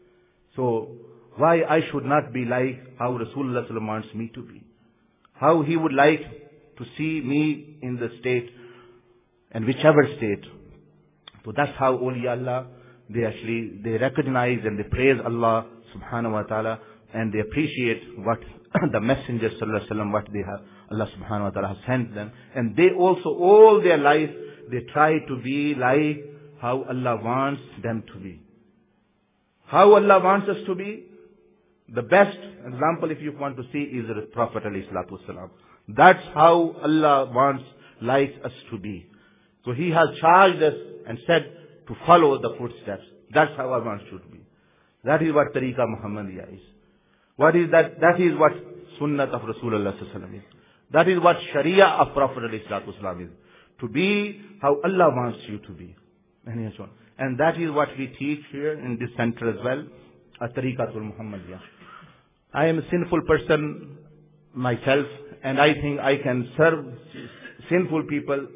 S1: So why I should not be like how Rasulullah sallallahu alaihi wasallam wants me to be? How he would like to see me in the state, and whichever state. So that's how awliya Allah, they actually, they recognize and they praise Allah subhanahu wa ta'ala, and they appreciate what the Messenger sallallahu alaihi wasallam, what they have, Allah subhanahu wa ta'ala has sent them. And they also, all their life, they try to be like how Allah wants them to be. How Allah wants us to be? The best example, if you want to see, is the Prophet alayhi salatu wasalam. That's how Allah wants, likes us to be. So He has charged us and said to follow the footsteps. That's how Allah wants you to be. That is what Tariqa Muhammadiyya is. What is that? That is what Sunnat of Rasulullah sallallahu alaihi wasallam is. That is what Sharia of Prophet alayhi salatu wasalam is. To be how Allah wants you to be. And that is what we teach here in this center as well, at Tariqatul Muhammadiyya. I am a sinful person myself, and I think I can serve sinful people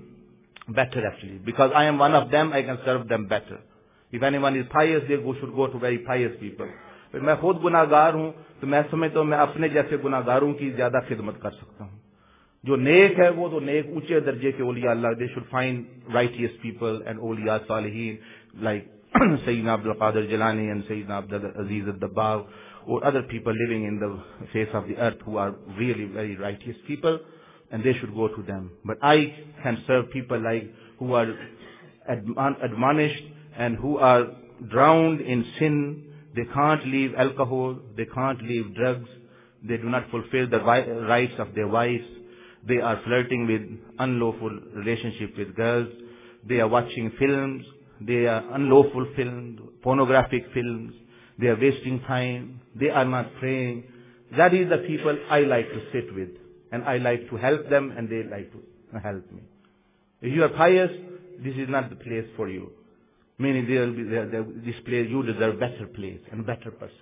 S1: better actually. Because I am one of them, I can serve them better. If anyone is pious, they should go to very pious people. But मैं खुद गुनाहगार हूँ, तो मैं समझता हूँ मैं अपने जैसे गुनाहगारों की ज्यादा खिदमत कर सकता हूँ. जो नेक है वो तो नेक ऊंचे दर्जे के औलिया अल्लाह, they should find righteous people and awliya salihin like Sayyidina Abdul Qadir Jilani and Sayyidina Abdul Aziz al-Dabbagh, or other people living in the face of the earth who are really very righteous people, and they should go to them. But I can serve people like who are admon- admonished and who are drowned in sin. They can't leave alcohol, they can't leave drugs, they do not fulfill the rights of their wives, they are flirting with unlawful relationship with girls, they are watching films, they are unlawful films, pornographic films, they are wasting time, they are not praying. That is the people I like to sit with, and I like to help them, and they like to help me. If you are pious, this is not the place for you. Meaning there will be there, there, this place, you deserve better place and better person.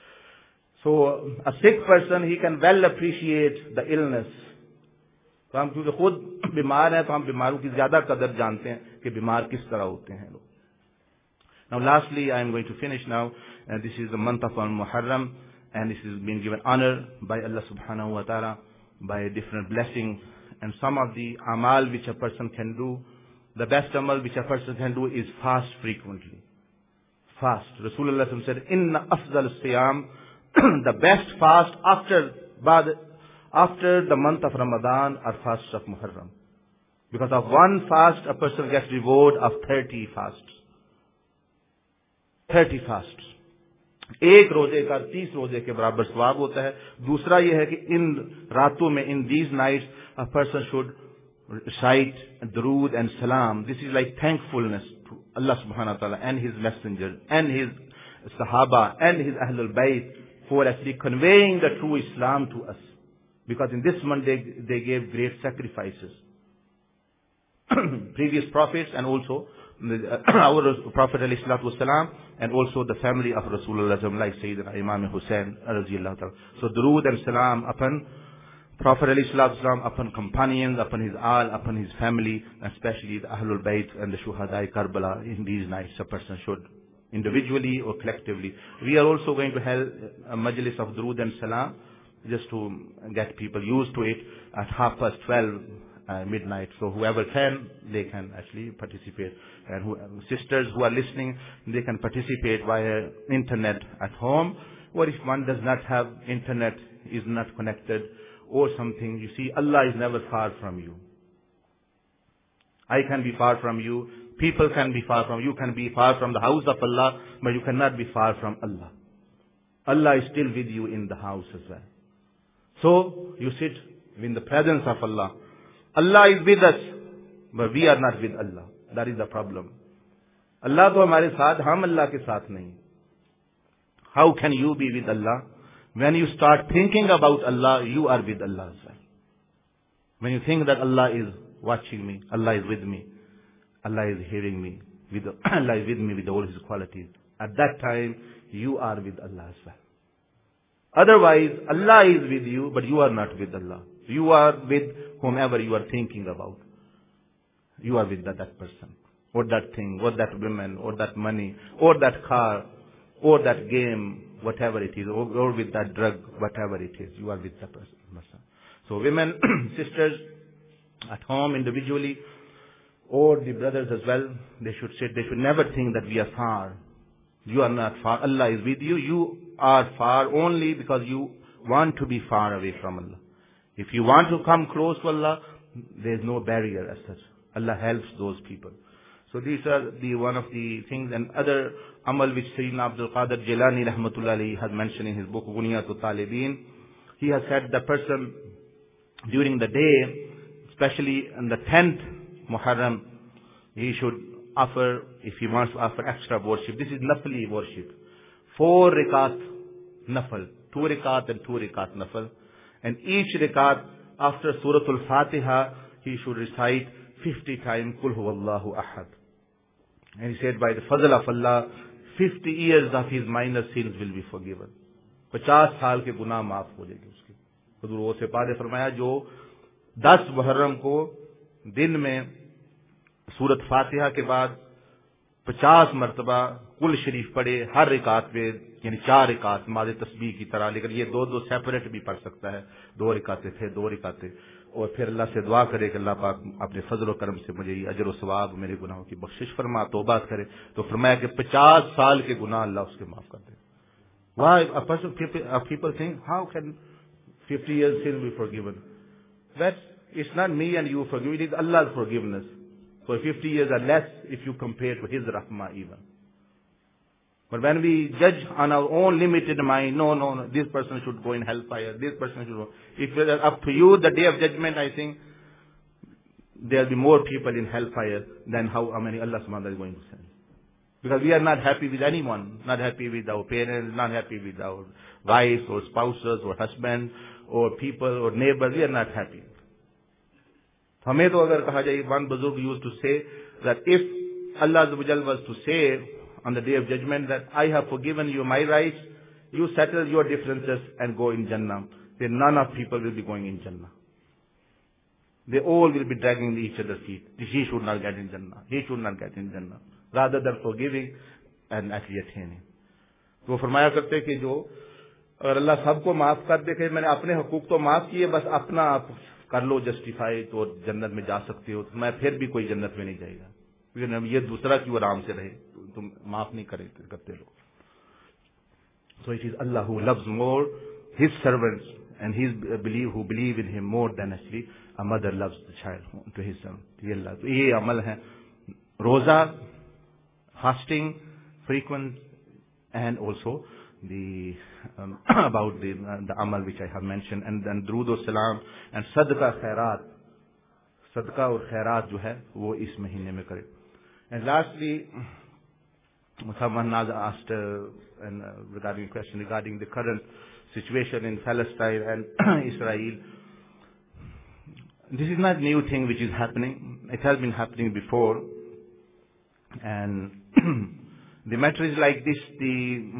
S1: So a sick person, he can well appreciate the illness. तो हम क्योंकि खुद बीमार हैं तो हम बीमारों की ज्यादा कदर जानते हैं कि बीमार किस तरह होते हैं लोग. Now lastly, I am going to finish now. And this is the month of Al-Muharram, and this is being given honor by Allah subhanahu wa ta'ala by different blessings. And some of the amal which a person can do, the best amal which a person can do is fast frequently. Fast. Rasulullah said, Inna afdal siyam, the best fast after, after the month of Ramadan are fasts of Muharram. Because of one fast, a person gets reward of thirty fasts. thirty fasts. एक रोजे का तीस रोजे के बराबर सवाब होता है. दूसरा यह है कि इन रातों में, in these nights, a person should recite durood and salam. This is like thankfulness to Allah subhanahu wa ta'ala and His Messenger and His Sahaba and His Ahlul Bayt for actually conveying the true Islam to us. Because in this month they, they gave great sacrifices. Previous prophets and also our Prophet alayhi salatu wasalam, and also the family of Rasulullah like Sayyidina Imam Hussain radiallahu ta'ala. So durood and salam upon Prophet alayhi salatu wasalam, upon companions, upon his al, upon his family, especially the Ahlul Bayt and the Shuhadai Karbala in these nights a person should, individually or collectively. We are also going to have a majlis of durood and salam just to get people used to it at half past twelve. Uh, midnight. So whoever can, they can actually participate. And who, sisters who are listening, they can participate via internet at home. Or if one does not have internet, is not connected or something, you see, Allah is never far from you. I can be far from you. People can be far from you. You can be far from the house of Allah, but you cannot be far from Allah. Allah is still with you in the house as well. So you sit in the presence of Allah. Allah is with us, but we are not with Allah. That is the problem. Allah to hamare saath, hum Allah ke saath nahi. How can you be with Allah? When you start thinking about Allah, you are with Allah as well. When you think that Allah is watching me, Allah is with me, Allah is hearing me, with, Allah is with me with all His qualities, at that time, you are with Allah as well. Otherwise, Allah is with you, but you are not with Allah. You are with whomever you are thinking about. You are with that, that person, or that thing, or that woman, or that money, or that car, or that game, whatever it is, or, or with that drug, whatever it is. You are with that person. So women, sisters, at home individually, or the brothers as well, they should sit, they should never think that we are far. You are not far. Allah is with you. You are far only because you want to be far away from Allah. If you want to come close to Allah, there is no barrier as such. Allah helps those people. So these are the one of the things. And other amal which Sayyidina Abdul Qadir Jilani rahmatullah alayhi has mentioned in his book Ghuniyatul Talibin. He has said the person during the day, especially on the tenth Muharram, he should offer, if he wants to offer extra worship. This is nafli worship. Four rakat nafal. Two rakat and two rakat nafal. And each rakat after Suratul Fatiha, he should recite fifty times Kul Huwallahu Ahad. And he said by the fazl of Allah, fifty years of his minor sins will be forgiven. पचास साल के गुनाह माफ हो जाएंगे उसके. हुजूर वो सेपाद ने फरमाया जो दस मुहर्रम को दिन में सूरत फातिहा के बाद पचास मरतबा कुल शरीफ पढ़े हर रिकात में, यानी चार रिकात मादे तस्बीह की तरह, लेकिन ये दो दो सेपरेट भी पढ़ सकता है. दो रिकाते थे दो रिकाते और फिर अल्लाह से दुआ करे कि अल्लाह पाक अपने फजल करम से मुझे ये अजर व सवाब मेरे गुनाहों की बख्शिश फरमा, तौबा करे. तो फरमाया कि पचास साल के गुनाह अल्लाह उसके माफ कर दे. Why a person, people, uh, people think, how can fifty years sin be forgiven? That it's not me and you forgive, it is Allah's forgiveness. So fifty years are less if you compare to His rahmah even. But when we judge on our own limited mind, no, no, no, this person should go in hellfire, this person should go. If it is up to you, the day of judgment, I think there will be more people in hellfire than how many Allah subhanahu wa ta'ala is going to send. Because we are not happy with anyone, not happy with our parents, not happy with our wives or spouses or husbands or people or neighbors, we are not happy. हमें तो अगर कहा जाए, one बुजुर्ग used to say that if Allah Azza wa Jal was to say on the day of judgment that I have forgiven you my rights, you settle your differences and go in Jannah, then none of people will be going in Jannah. They all will be dragging each other's feet. He should not get in Jannah. He should not get in Jannah. Rather than forgiving and actually attaining. तो वो फरमाया करते कि जो अगर अल्लाह सबको माफ कर दे कि मैंने अपने हुकूक तो माफ किए, बस अपना कर लो जस्टिफाई तो जन्नत में जा सकते हो, तो मैं फिर भी कोई जन्नत में नहीं जाएगा, क्योंकि ये दूसरा क्यों आराम से रहे, तुम माफ नहीं करे करते लोग. So it is Allah who loves more His servants and His believe who believe in Him more than actually a mother loves the child to his son. ये अल्लाह, तो ये अमल है रोजा, fasting, frequent, and also the um, about the uh, the amal which I have mentioned, and then दुरूद और सलाम and सदका खैरात, सदका और खैरात जो है वो इस महीने में करें. And lastly, someone has asked uh, and, uh, regarding a question regarding the current situation in Palestine and Israel. This is not a new thing which is happening. It has been happening before. And the matter is like this: the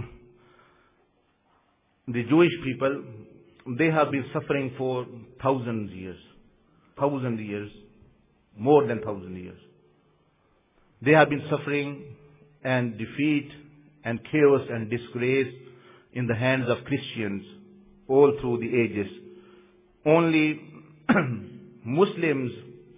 S1: the Jewish people, they have been suffering for thousands of years, thousand years, more than thousand years. They have been suffering and defeat and chaos and disgrace in the hands of Christians all through the ages. Only Muslims,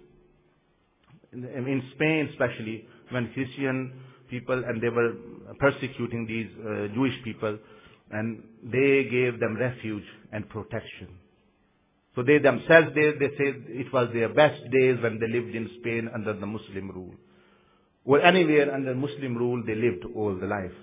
S1: in Spain especially, when Christian people and they were persecuting these uh, Jewish people, and they gave them refuge and protection. So they themselves, they, they say it was their best days when they lived in Spain under the Muslim rule. Or anywhere under Muslim rule, they lived all the life.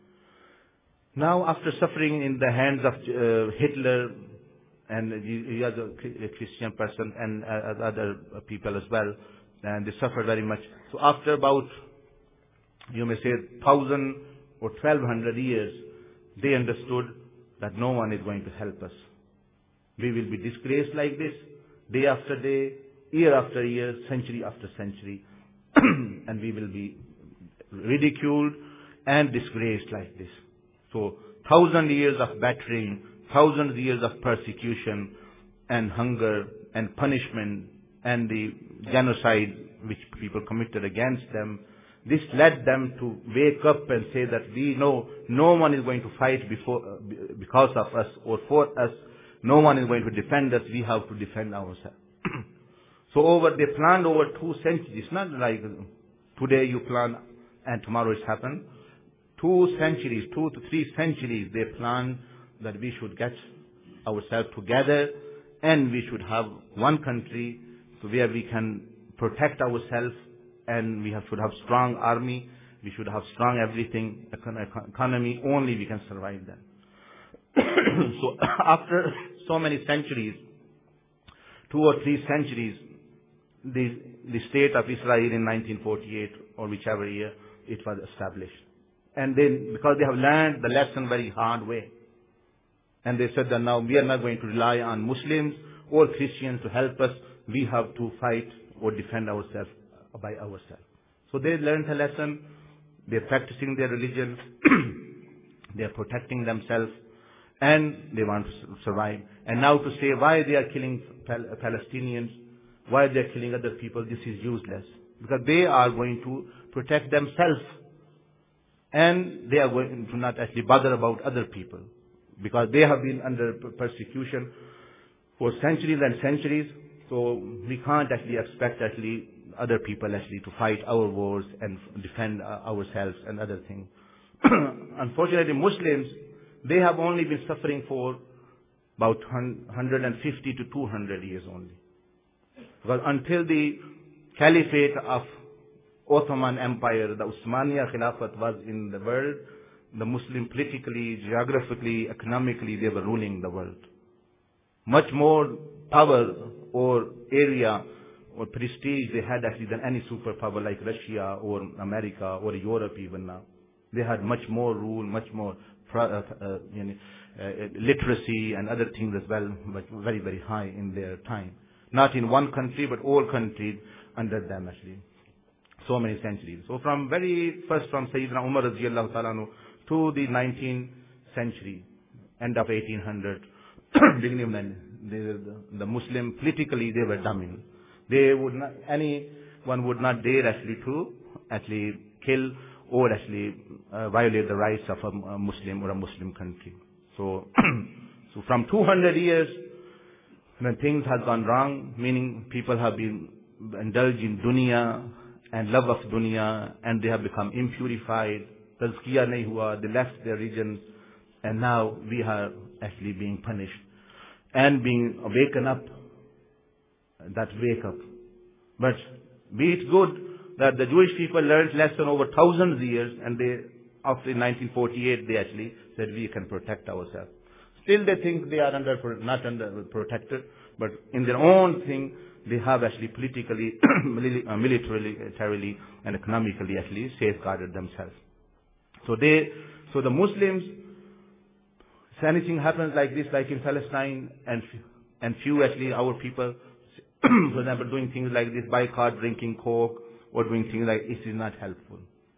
S1: Now, after suffering in the hands of uh, Hitler, and he, he was a Christian person, and uh, other people as well, and they suffered very much. So after about, you may say, thousand or twelve hundred years, they understood that no one is going to help us. We will be disgraced like this, day after day, year after year, century after century, and we will be ridiculed and disgraced like this. So, thousand years of battering, thousand years of persecution and hunger and punishment and the genocide which people committed against them, this led them to wake up and say that we know no one is going to fight before, uh, because of us or for us. No one is going to defend us. We have to defend ourselves. So over, they planned over two centuries, not like today you plan and tomorrow it's happened. Two centuries, two to three centuries, they planned that we should get ourselves together and we should have one country where we can protect ourselves, and we have, should have strong army, we should have strong everything, economy, only we can survive that. So after so many centuries, two or three centuries, the, the state of Israel in nineteen forty-eight or whichever year, it was established. And then, because they have learned the lesson very hard way, and they said that now we are not going to rely on Muslims or Christians to help us, we have to fight or defend ourselves by ourselves. So they learned a lesson, they're practicing their religion, they're protecting themselves, and they want to survive. And now to say why they are killing Pal- Palestinians, why they are killing other people, this is useless. Because they are going to protect themselves. And they are going to not actually bother about other people. Because they have been under persecution for centuries and centuries. So we can't actually expect actually other people actually to fight our wars and defend uh, ourselves and other things. Unfortunately, Muslims, they have only been suffering for about one hundred fifty to two hundred years only. Because until the caliphate of Ottoman Empire, the Usmania Khilafat was in the world, the Muslim politically, geographically, economically, they were ruling the world. Much more power or area or prestige they had actually than any superpower like Russia or America or Europe even now. They had much more rule, much more uh, uh, you know, uh, literacy and other things as well, but very, very high in their time. Not in one country, but all countries under them actually. So many centuries. So from very first from Sayyidina Umar radiallahu ta'ala anhu to the nineteenth century, end of eighteen hundred, beginning of the, the Muslim, politically they were dominant. They would not, anyone would not dare actually to actually kill or actually uh, violate the rights of a, a Muslim or a Muslim country. So, so from two hundred years, when things have gone wrong, meaning people have been indulged in dunya and love of dunya, and they have become impurified, tazkiyah nahi hua, they left their regions, and now we are actually being punished and being awakened up, that wake up. But be it good that the Jewish people learned lesson over thousands of years, and they, after nineteen forty-eight, they actually said we can protect ourselves. Still they think they are under, not under protected, but in their own thing, they have actually politically, militarily, militarily, and economically actually safeguarded themselves. So they, so the Muslims, if anything happens like this, like in Palestine, and and few actually our people, for example, doing things like this, boycott, drinking coke, or doing things like this is not helpful.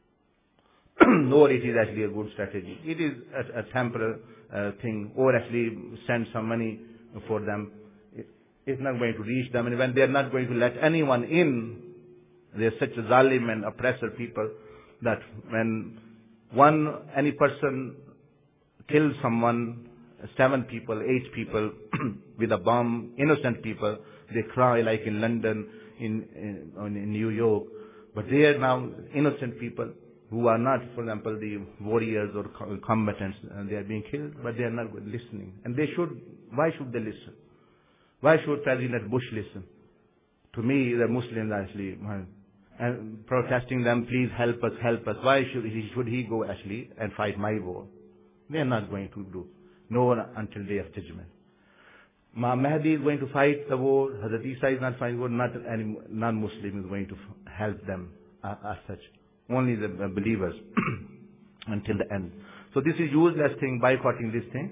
S1: Nor it is actually a good strategy. It is a, a temporary uh, thing, or actually send some money for them. It, it's not going to reach them, and when they are not going to let anyone in, they are such a zalim and oppressor people that when one, any person kills someone, seven people, eight people with a bomb, innocent people, they cry like in London, in, in, in New York. But they are now innocent people who are not, for example, the warriors or combatants, and they are being killed, but they are not listening. And they should, why should they listen? Why should President Bush listen? To me, the Muslims actually, and protesting them, please help us, help us. Why should he, should he go actually and fight my war? They are not going to do. No one until day of judgment. Mahdi is going to fight the war. Hazrat Isa is not fighting the war. Not any non-Muslim is going to help them uh, as such. Only the believers until the end. So this is useless thing, boycotting this thing.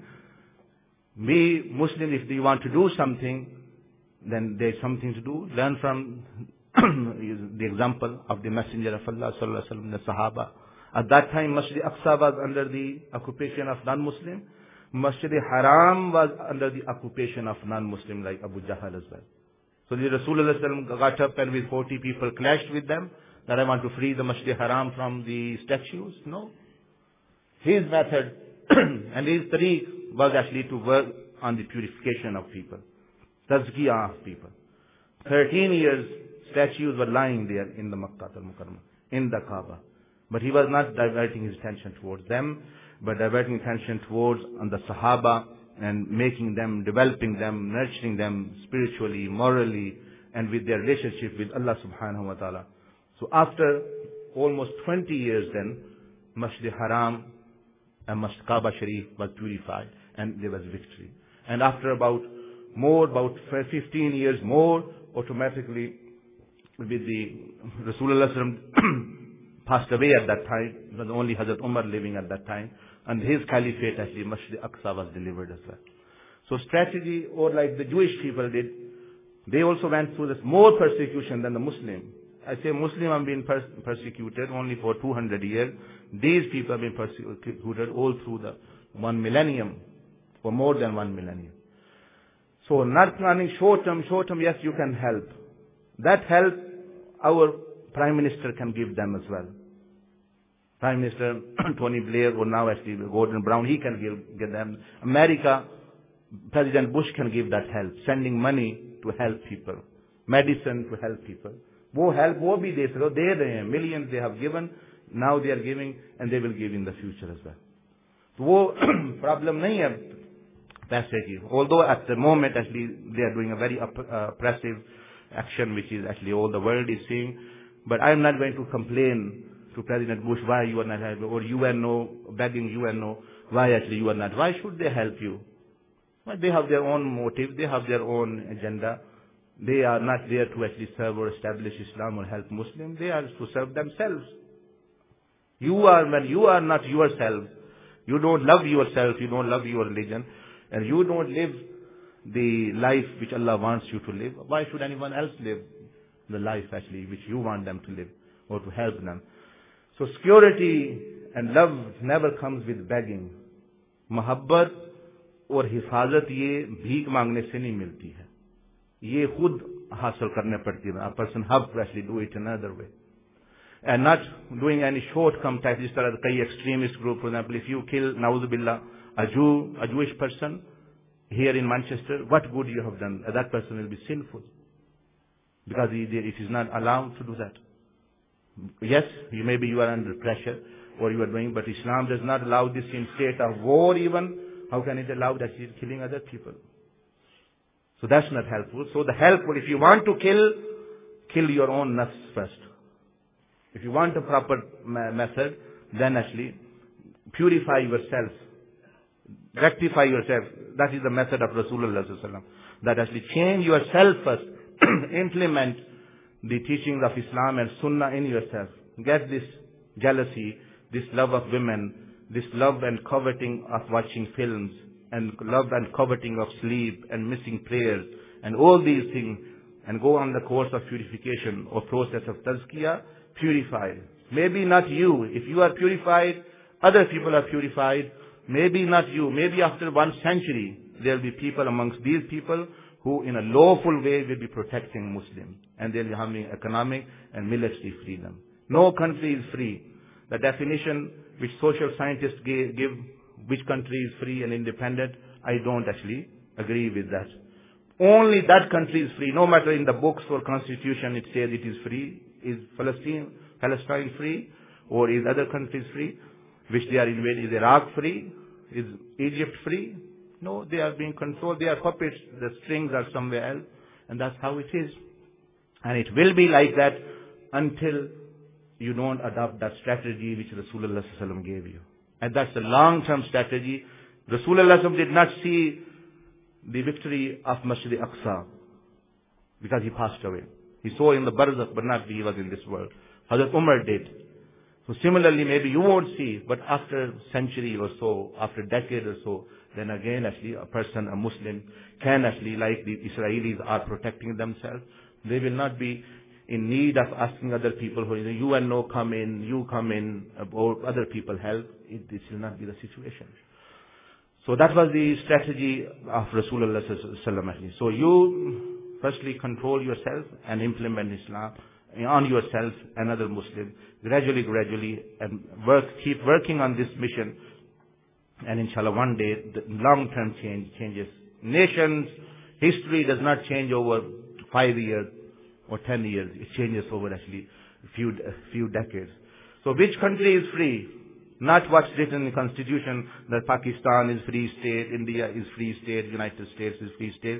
S1: We Muslims, if they want to do something, then there's something to do. Learn from the example of the Messenger of Allah sallallahu alaihi wasallam, the Sahaba. At that time, Masjid Aqsa was under the occupation of non-Muslim. Masjid Haram was under the occupation of non-Muslim, like Abu Jahl as well. So the Rasulullah got up and with forty people clashed with them, that I want to free the Masjid Haram from the statues. No. His method and his tariq was actually to work on the purification of people, tazkiyah of people. Thirteen years, statues were lying there in the Makkah al-Mukarramah, in the Kaaba. But he was not diverting his attention towards them, but diverting attention towards on the Sahaba and making them, developing them, nurturing them spiritually, morally, and with their relationship with Allah subhanahu wa ta'ala. So after almost twenty years then, Masjid Haram and Masjid Kaaba Sharif was purified and there was victory. And after about more, about fifteen years more, automatically with the Rasulullah passed away at that time. It was only Hazrat Umar living at that time. And his caliphate actually, Masjid Aqsa was delivered as well. So strategy, or like the Jewish people did, they also went through this more persecution than the Muslim. I say Muslim have been pers persecuted only for two hundred years. These people have been persecuted all through the one millennium, for more than one millennium. So not planning short term, short term, yes, you can help. That help our Prime Minister can give them as well. Prime Minister Tony Blair, or now actually Gordon Brown, he can give, give them. America, President Bush can give that help, sending money to help people, medicine to help people. वो help वो भी दे सको, दे रहे हैं, millions they have given, now they are giving, and they will give in the future as well. तो वो problem नहीं है पैसे की. Although at the moment actually they are doing a very opp uh, oppressive action, which is actually all the world is seeing. But I am not going to complain to President Bush why you are not helping, or U N O, begging U N O why actually you are not. Why should they help you? Well, they have their own motive, they have their own agenda. They are not there to actually serve or establish Islam or help Muslims. They are to serve themselves. You are, when you are not yourself, you don't love yourself, you don't love your religion, and you don't live the life which Allah wants you to live, why should anyone else live the life actually which you want them to live or to help them? So security and love never comes with begging. Muhabbat और हिफाजत ये भीख मांगने से नहीं मिलती है. ये खुद हासिल करने पड़ती है. A person have to actually do it another way. And not doing any short-term type, जिस तरह कई extremist group, for example, if you kill, na'udhu billah, a Jew, a Jewish person, here in Manchester, what good you have done? That person will be sinful. Because he, it is not allowed to do that. Yes, you maybe you are under pressure, or you are doing, but Islam does not allow this in state of war even. How can it allow that he is killing other people? So that's not helpful. So the helpful, if you want to kill, kill your own nafs first. If you want a proper method, then actually purify yourself. Rectify yourself. That is the method of Rasulullah sallallahu alaihi wasallam. That actually change yourself first. Implement the teachings of Islam and Sunnah in yourself. Get this jealousy, this love of women, this love and coveting of watching films, and love and coveting of sleep and missing prayers, and all these things, and go on the course of purification or process of tazkiyah, purify. Maybe not you. If you are purified, other people are purified. Maybe not you. Maybe after one century, there will be people amongst these people who in a lawful way will be protecting Muslims, and they will be having economic and military freedom. No country is free. The definition which social scientists give, which country is free and independent, I don't actually agree with that. Only that country is free. No matter in the books or constitution it says it is free. Is Palestine, Palestine free? Or is other countries free? Which they are invading. Is Iraq free? Is Egypt free? No, they are being controlled. They are puppets. The strings are somewhere else. And that's how it is. And it will be like that until you don't adopt that strategy which Rasulullah sallallahu alaihi wasallam gave you. And that's a long-term strategy. Rasulullah sallallahu alaihi wasallam did not see the victory of Masjid al-Aqsa because he passed away. He saw in the barzakh, but not he was in this world. Hazrat Umar did. So similarly, maybe you won't see, but after a century or so, after a decade or so, then again actually a person, a Muslim, can actually, like the Israelis are protecting themselves, they will not be in need of asking other people, who you and no come in, you come in, or other people help. It, this will not be the situation. So that was the strategy of Rasulullah sallallahu alaihi wasallam. So you firstly control yourself and implement Islam on yourself and other Muslims, gradually, gradually, and work, keep working on this mission. And inshallah, one day, the long-term change changes. Nations, history does not change over five years or ten years. It changes over actually a few, a few decades. So which country is free? Not what's written in the constitution that Pakistan is free state, India is free state, United States is free state.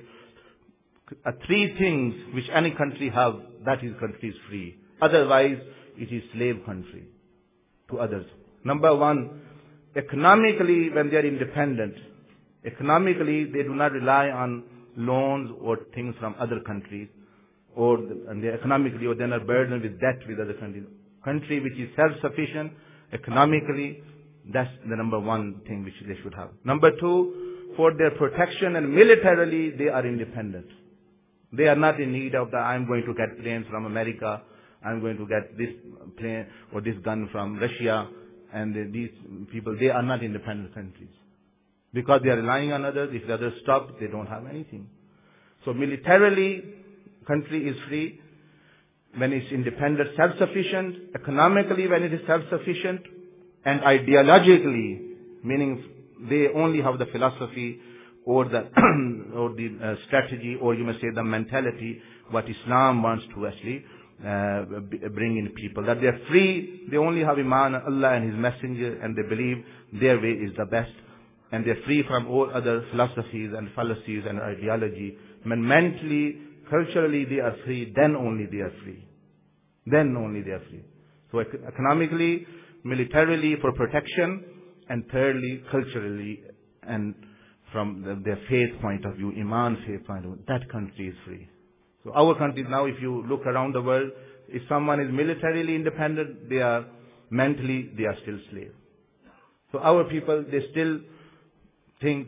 S1: Uh, three things which any country have, that is country is free. Otherwise, it is slave country to others. Number one, economically, when they are independent, economically they do not rely on loans or things from other countries, or and they economically, or they are not burdened with debt with other countries. Country which is self-sufficient economically, that's the number one thing which they should have. Number two, for their protection and militarily, they are independent. They are not in need of the, I'm going to get planes from America, I'm going to get this plane or this gun from Russia, and they, these people, they are not independent countries. Because they are relying on others, if the others stop, they don't have anything. So militarily, country is free when it's independent, self-sufficient, economically when it is self-sufficient, and ideologically, meaning they only have the philosophy or the or the uh, strategy, or you may say the mentality, what Islam wants to actually uh, bring in people. That they are free, they only have Iman on Allah and His Messenger, and they believe their way is the best. And they are free from all other philosophies and fallacies and ideology. When mentally, culturally they are free, then only they are free. Then only they are free. So economically, militarily for protection, and thirdly, culturally, and from the, their faith point of view, Iman faith point of view, that country is free. So our countries now, if you look around the world, if someone is militarily independent, they are mentally, they are still slaves. So our people, they still think,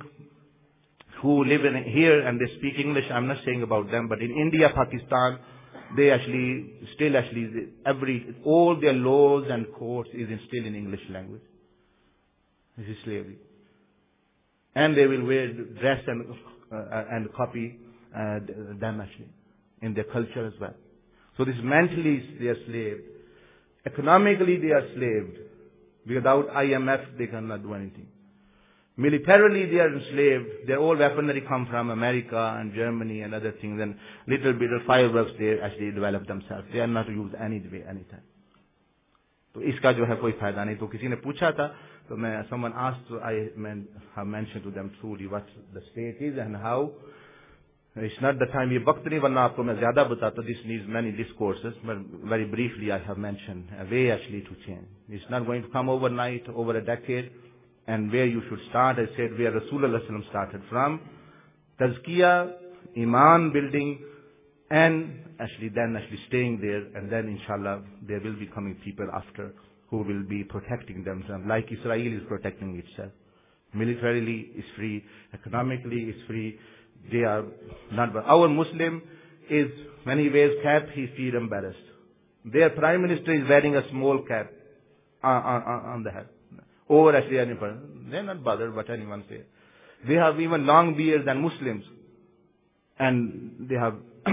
S1: who live in here and they speak English, I'm not saying about them, but in India, Pakistan, they actually, still actually, every, all their laws and courts is in, still in English language. This is slavery. And they will wear dress and, uh, and copy uh, them actually, in their culture as well. So this mentally they are slaved. Economically they are slaved. Without I M F they cannot do anything. Militarily, they are enslaved. Their all weaponry come from America and Germany and other things, and little bit of fireworks they actually develop themselves. They are not used any way, anytime. तो इसका जो है कोई फायदा नहीं. तो किसी ने पूछा था, तो मैं someone asked, I have mentioned to them truly what the state is and how. It's not the time. ये वक्त नहीं, वरना आपको मैं ज्यादा बताता. This needs many discourses, but very briefly I have mentioned a way actually to change. It's not going to come overnight, over a decade. And where you should start, I said, where Rasulullah started from, tazkiyah, iman building, and actually then actually staying there, and then inshallah there will be coming people after who will be protecting themselves, like Israel is protecting itself. Militarily is free, economically is free. They are not. Our Muslim is, when he wears cap, he feels embarrassed. Their prime minister is wearing a small cap on, on, on the head. Or actually any person. They're not bothered what anyone says. They have even long beards than Muslims. And they have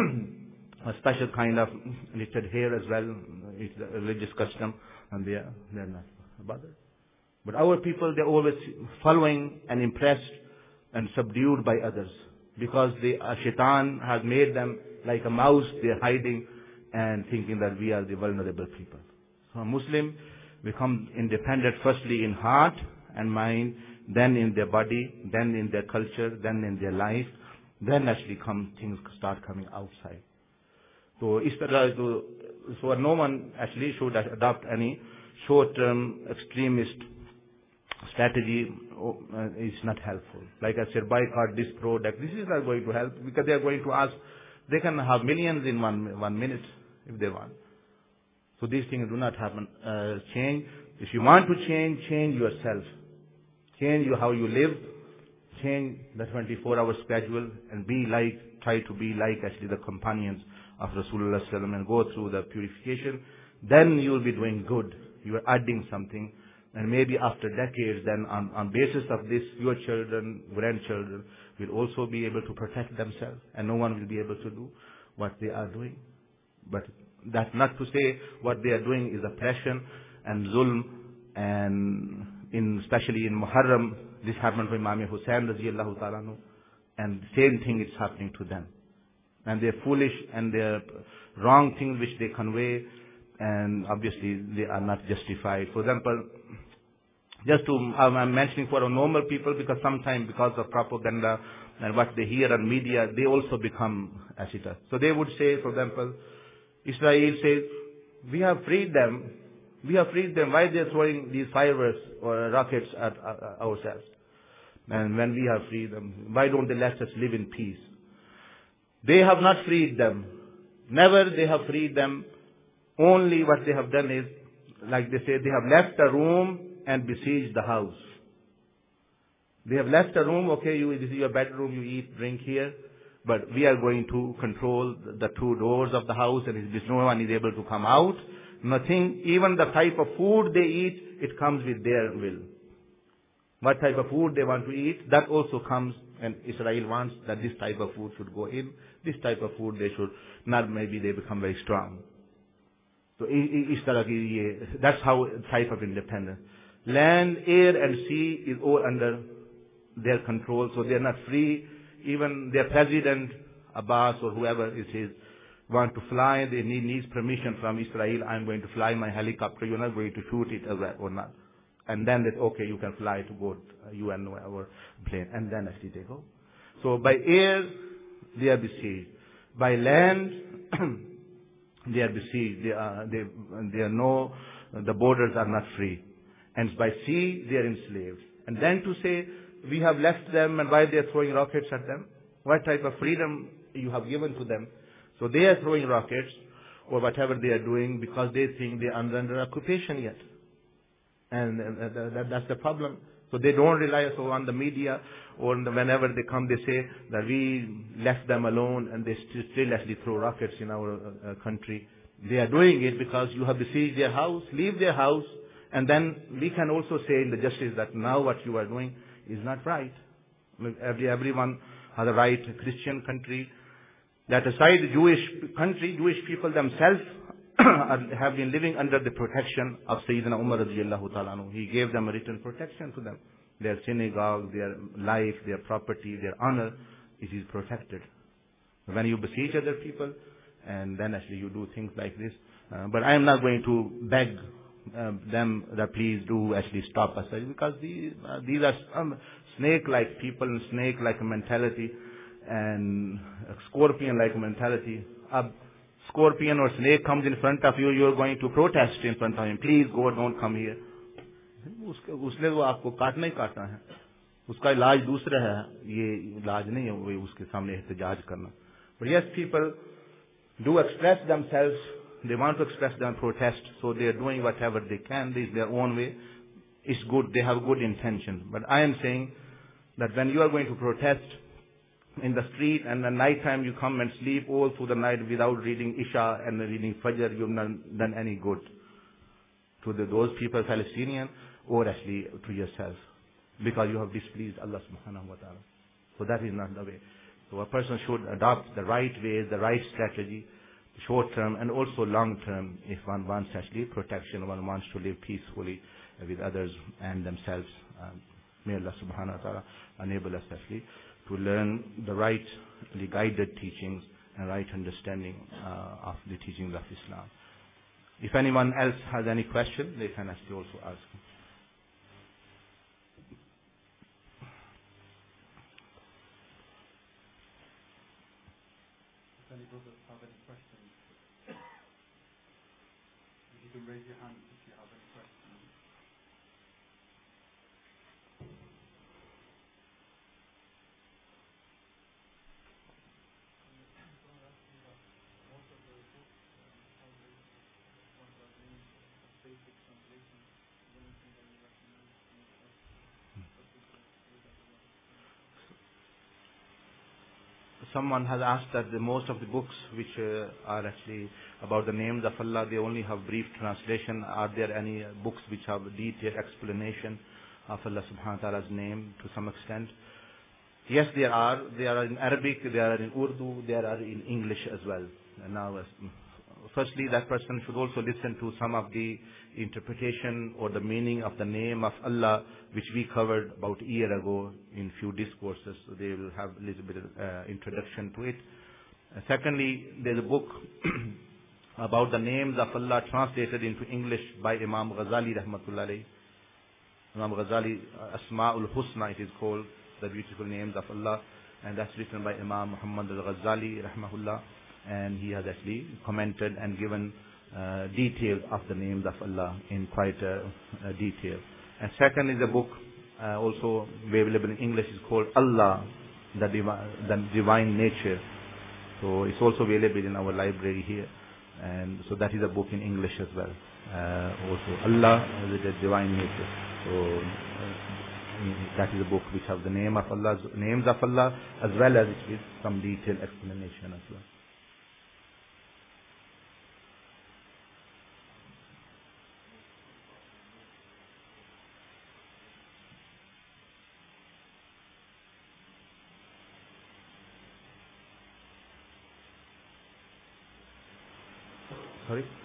S1: a special kind of knitted hair as well. It's a religious custom. And they are, they're not bothered. But our people, they're always following and impressed and subdued by others. Because the uh, shaitan has made them like a mouse. They're hiding and thinking that we are the vulnerable people. So a Muslim become independent firstly in heart and mind, then in their body, then in their culture, then in their life. Then actually come, things start coming outside. So, is tarah, so, so no one actually should adopt any short-term extremist strategy. Uh, is not helpful. Like I said, boycott this product. This is not going to help, because they are going to ask. They can have millions in one one minute if they want. So these things do not happen. Uh, change. If you want to change, change yourself. Change you, how you live. Change the twenty-four hour schedule and be like, try to be like actually the companions of Rasulullah sallallahu alaihi wasallam and go through the purification. Then you will be doing good. You are adding something. And maybe after decades, then on, on basis of this, your children, grandchildren will also be able to protect themselves, and no one will be able to do what they are doing. But that's not to say what they are doing is oppression and zulm, and in, especially in Muharram, this happened to Imam Hussain radiallahu ta'ala anhu, and the same thing is happening to them. And they're foolish and they're wrong things which they convey, and obviously they are not justified. For example, just to, I'm mentioning for normal people, because sometimes because of propaganda and what they hear on media, they also become ascetics. So they would say, for example, Israel says, we have freed them. We have freed them. Why they are throwing these fireworks or rockets at uh, ourselves? And when we have freed them, why don't they let us live in peace? They have not freed them. Never they have freed them. Only what they have done is, like they say, they have left the room and besieged the house. They have left the room, okay, you, this is your bedroom, you eat, drink here, but we are going to control the two doors of the house, and no one is able to come out. Nothing, even the type of food they eat, it comes with their will. What type of food they want to eat, that also comes, and Israel wants that this type of food should go in, this type of food they should not, maybe they become very strong. So that's how type of independence. Land, air and sea is all under their control, so they are not free. Even their president, Abbas or whoever it is, want to fly, they need needs permission from Israel. I'm going to fly my helicopter, you're not going to shoot it or not. And then they, okay, you can fly to go to U N or plane, and then actually they go. So by air, they are besieged. By land, they are besieged. They are, they, they are no, the borders are not free. And by sea, they are enslaved. And then to say, we have left them, and why they are throwing rockets at them? What type of freedom you have given to them? So they are throwing rockets, or whatever they are doing, because they think they are under, under occupation yet. And uh, that, that's the problem. So they don't rely so on the media, or the, whenever they come, they say that we left them alone, and they still, still actually throw rockets in our uh, country. They are doing it because you have besieged their house, leave their house, and then we can also say in the justice that now what you are doing is not right. Every, everyone has a right, a Christian country. That aside, the Jewish country, Jewish people themselves have been living under the protection of Sayyidina Umar radiallahu ta'ala anhu. He gave them a written protection to them. their synagogue, their life, their property, their honor, it is protected. When you beseech other people, and then actually you do things like this. Uh, but I am not going to beg uh, them that please do actually stop us, because these, uh, these are um, snake-like people and snake-like mentality and scorpion-like mentality. A scorpion or snake comes in front of you, you are going to protest in front of him. Please go, don't come here. उसने वो आपको काटना ही काटना है. उसका इलाज दूसरा है, ये इलाज नहीं है वो उसके सामने एहतजाज करना. But yes, people do express themselves. They want to express their protest, so they are doing whatever they can. This is their own way. It's good. They have good intention. But I am saying that when you are going to protest in the street and at night time you come and sleep all through the night without reading Isha and reading Fajr, you've not done any good to the, those people, Palestinian, or actually to yourself, because you have displeased Allah subhanahu wa ta'ala. So that is not the way. So a person should adopt the right ways, the right strategy, short term and also long term, if one wants actually protection, one wants to live peacefully with others and themselves. Um, may Allah subhanahu wa ta'ala enable us actually to learn the rightly guided teachings and right understanding uh, of the teachings of Islam. If anyone else has any question, they can actually also ask.
S2: If any brothers have any questions, you can raise your hand if you have any questions.
S1: Someone has asked that the most of the books which uh, are actually about the names of Allah, they only have brief translation. Are there any uh, books which have detailed explanation of Allah subhanahu wa ta'ala's name to some extent? Yes, there are. They are in Arabic, they are in Urdu, they are in English as well. And now, uh, firstly, that person should also listen to some of the interpretation or the meaning of the name of Allah, which we covered about a year ago in few discourses. So they will have a little bit of uh, introduction to it. Uh, secondly, there's a book about the names of Allah translated into English by Imam Ghazali rahmatullah alayhi. Imam Ghazali, uh, Asma'ul Husna it is called, the beautiful names of Allah, and that's written by Imam Muhammad al-Ghazali rahmahullah, and he has actually commented and given uh, details of the names of Allah in quite a, a detail. And second is a book uh, also available in English, is called Allah, the, Divi- the Divine Nature. So it's also available in our library here, and so that is a book in English as well. Uh, also Allah, the Divine Nature. So uh, that is a book which has the name of Allah, names of Allah, as well as it with some detailed explanation as well. Sorry?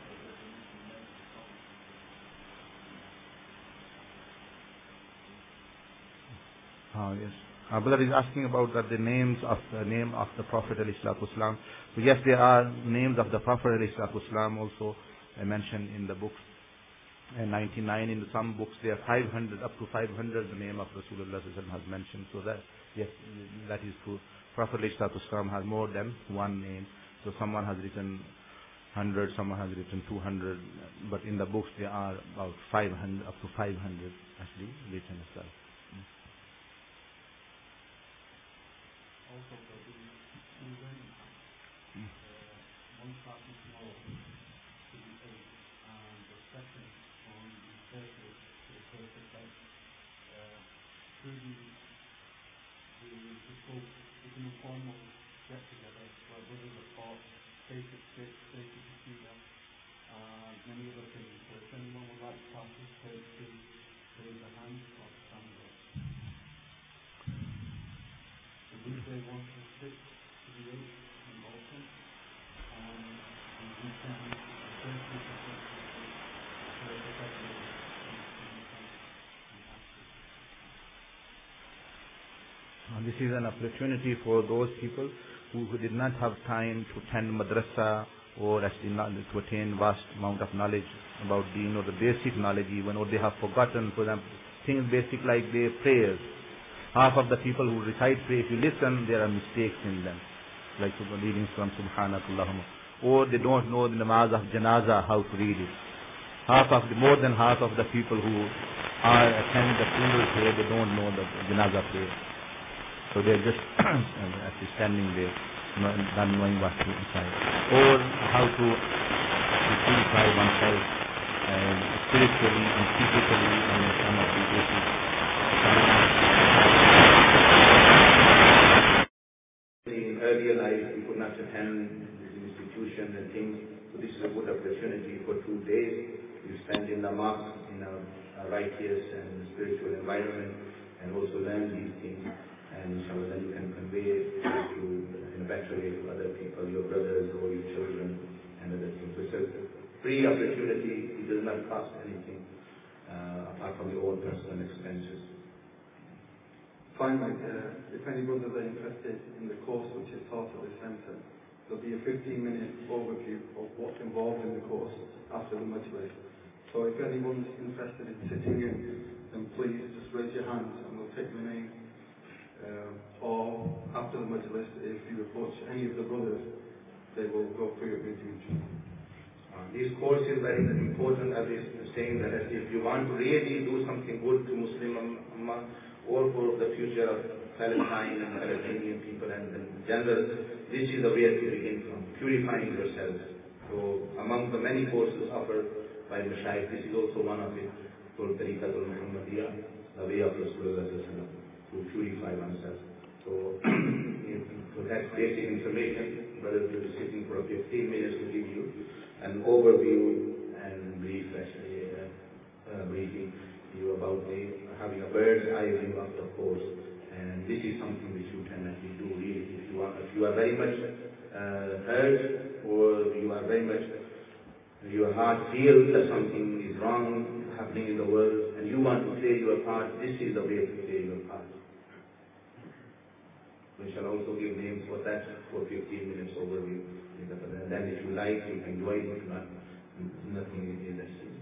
S1: Oh, yes. Our brother is asking about that the names of the name of the Prophet alayhi salatu wasalam. So yes, there are names of the Prophet alayhi salatu wasalam also uh, mentioned in the books. And ninety-nine in some books there are five hundred, up to five hundred the name of Rasulullah sallallahu alaihi wasallam has mentioned. So that, yes, that is true. Prophet alayhi salatu wasalam has more than one name. So someone has written one hundred, someone has written two hundred, but in the books there are about five hundred, up to five hundred actually written as well.
S2: Also, there'll be two learning camps. Uh, one starting tomorrow to the eighth, and the second on the thirtieth to the first of February. Uh, through the, the, the school, it's an informal get together where brothers are taught basic fit, basic procedure, and many other things. So if anyone would like to participate, please raise a hand or stand up. The weekday one to six to the eighth in Bolton, and the weekend the thirtieth to the first of February in Ashford.
S1: this is an opportunity for those people who, who did not have time to attend madrasa or actually not to attain vast amount of knowledge about deen or the basic knowledge even, or they have forgotten, for example, things basic like their prayers. Half of the people who recite prayer, if you listen, there are mistakes in them, like reading from Subhanakallahumma, or they don't know the namaz of janaza, how to read it. Half of the, more than half of the people who are attending the funeral prayer, they don't know the janaza prayer. So they're just actually standing there, not knowing what to recite. Or how to purify oneself uh, spiritually and physically and some of the basic. In earlier life, we could not attend these institutions and things, so this is a good opportunity for two days. You spend in the mosque in a, a righteous and spiritual environment and also learn these things. And inshallah then you can convey it to, in a better way to other people, your brothers or your children and other things. So it's a free opportunity. It does not cost anything uh, apart from your own personal expenses.
S2: Finally, uh, if any brothers are interested in the course which is taught at the centre, there'll be a fifteen minute overview of what's involved in the course after the majlis. So if anyone's interested in sitting in, then please just raise your hand and we'll take your name. Uh, or after the majlis, if you approach any of the brothers, they will go through it with you.
S1: Uh, this course is very important, as is saying that if you want to really do something good to Muslim Ummah or for the future of Palestine and Palestinian people and in general, this is the way to begin from, purifying yourselves. So among the many courses offered by Mashaykh, this is also one of it, called Tariqatul Muhammadiyah, the way of Rasulullah to purify oneself. So, so that's basic information. Brothers will be sitting for fifteen minutes to give you an overview and brief, actually, uh, uh, briefing you about the, having a bird's eye view of the course. And this is something which you can actually do really. If you are, if you are very much uh, hurt, or you are very much, your heart feels that something is wrong happening in the world, and you want to play your part, this is the way to play your part. We shall also give names for that for fifteen minutes overview. And then if you like, you can join. If not, nothing is necessary.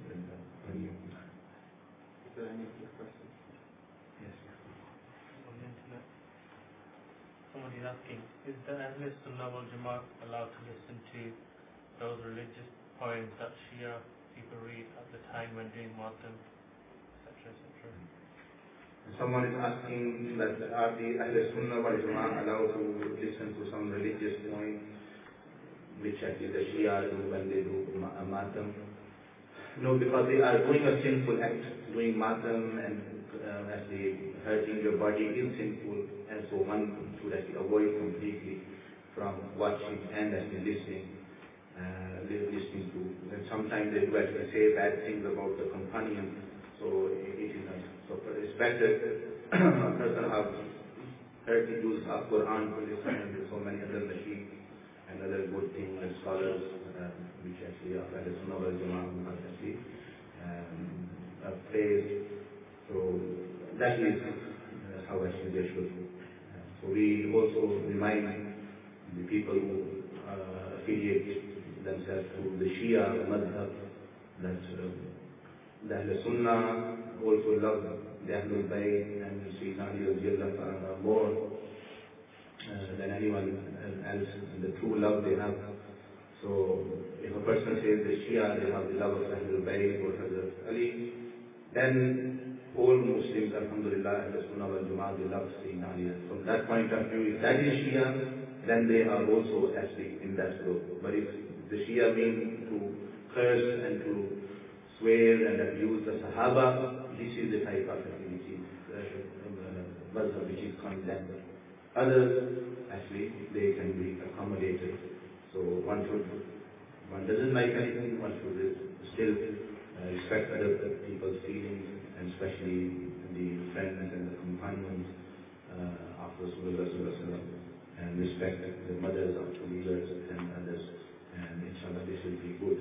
S2: Is there any other questions?
S1: Yes.
S3: On the internet, someone is asking, is the Ahl Sunnah wal Jamaat allowed to listen to those religious poems that Shia people read at the time when doing Matam, et cetera, et cetera?
S1: Someone is asking that are the Ahl Sunnah wal Jamaat allowed to listen to some religious poem, which actually the Shia do when they do Matam? No, because they are doing a sinful act. Doing Matam and uh, actually hurting your body is sinful, and so one should actually avoid completely from watching and actually listening. Uh, listening to, and sometimes they do actually say bad things about the companion, so it, it is not. So it's better a person have heard the use of Quran to listen, and there's so many other machines and other good things and scholars uh, which actually are Ahl Sunnah wal Jamaat actually um, uh, praised. So that is uh, how actually they should. Uh, so we also remind the people who uh, affiliate themselves to the Shia madhab that uh, the Ahl Sunnah also love the Ahlul Bayt and Sayyidina Ali radiallahu anhu more uh, than anyone else, the true love they have. So if a person says the Shia, they have the love of Ahlul Bayt or Hazrat Ali, then all Muslims, alhamdulillah, Ahl Sunnah wal Jamaat, they love Sayyidina Ali. From that point of view, if that is Shia, then they are also actually in that group. But if the Shia mean to curse and to swear and abuse the Sahaba, this is the type of activity uh, uh, which is condemned. Others, actually, they can be accommodated. So one should, one doesn't like anything, one should still uh, respect other people's feelings, and especially the friends and the companions uh, of Rasulullah sallallahu alaihi wasallam, and respect the mothers of the leaders and others. And inshallah this will be good.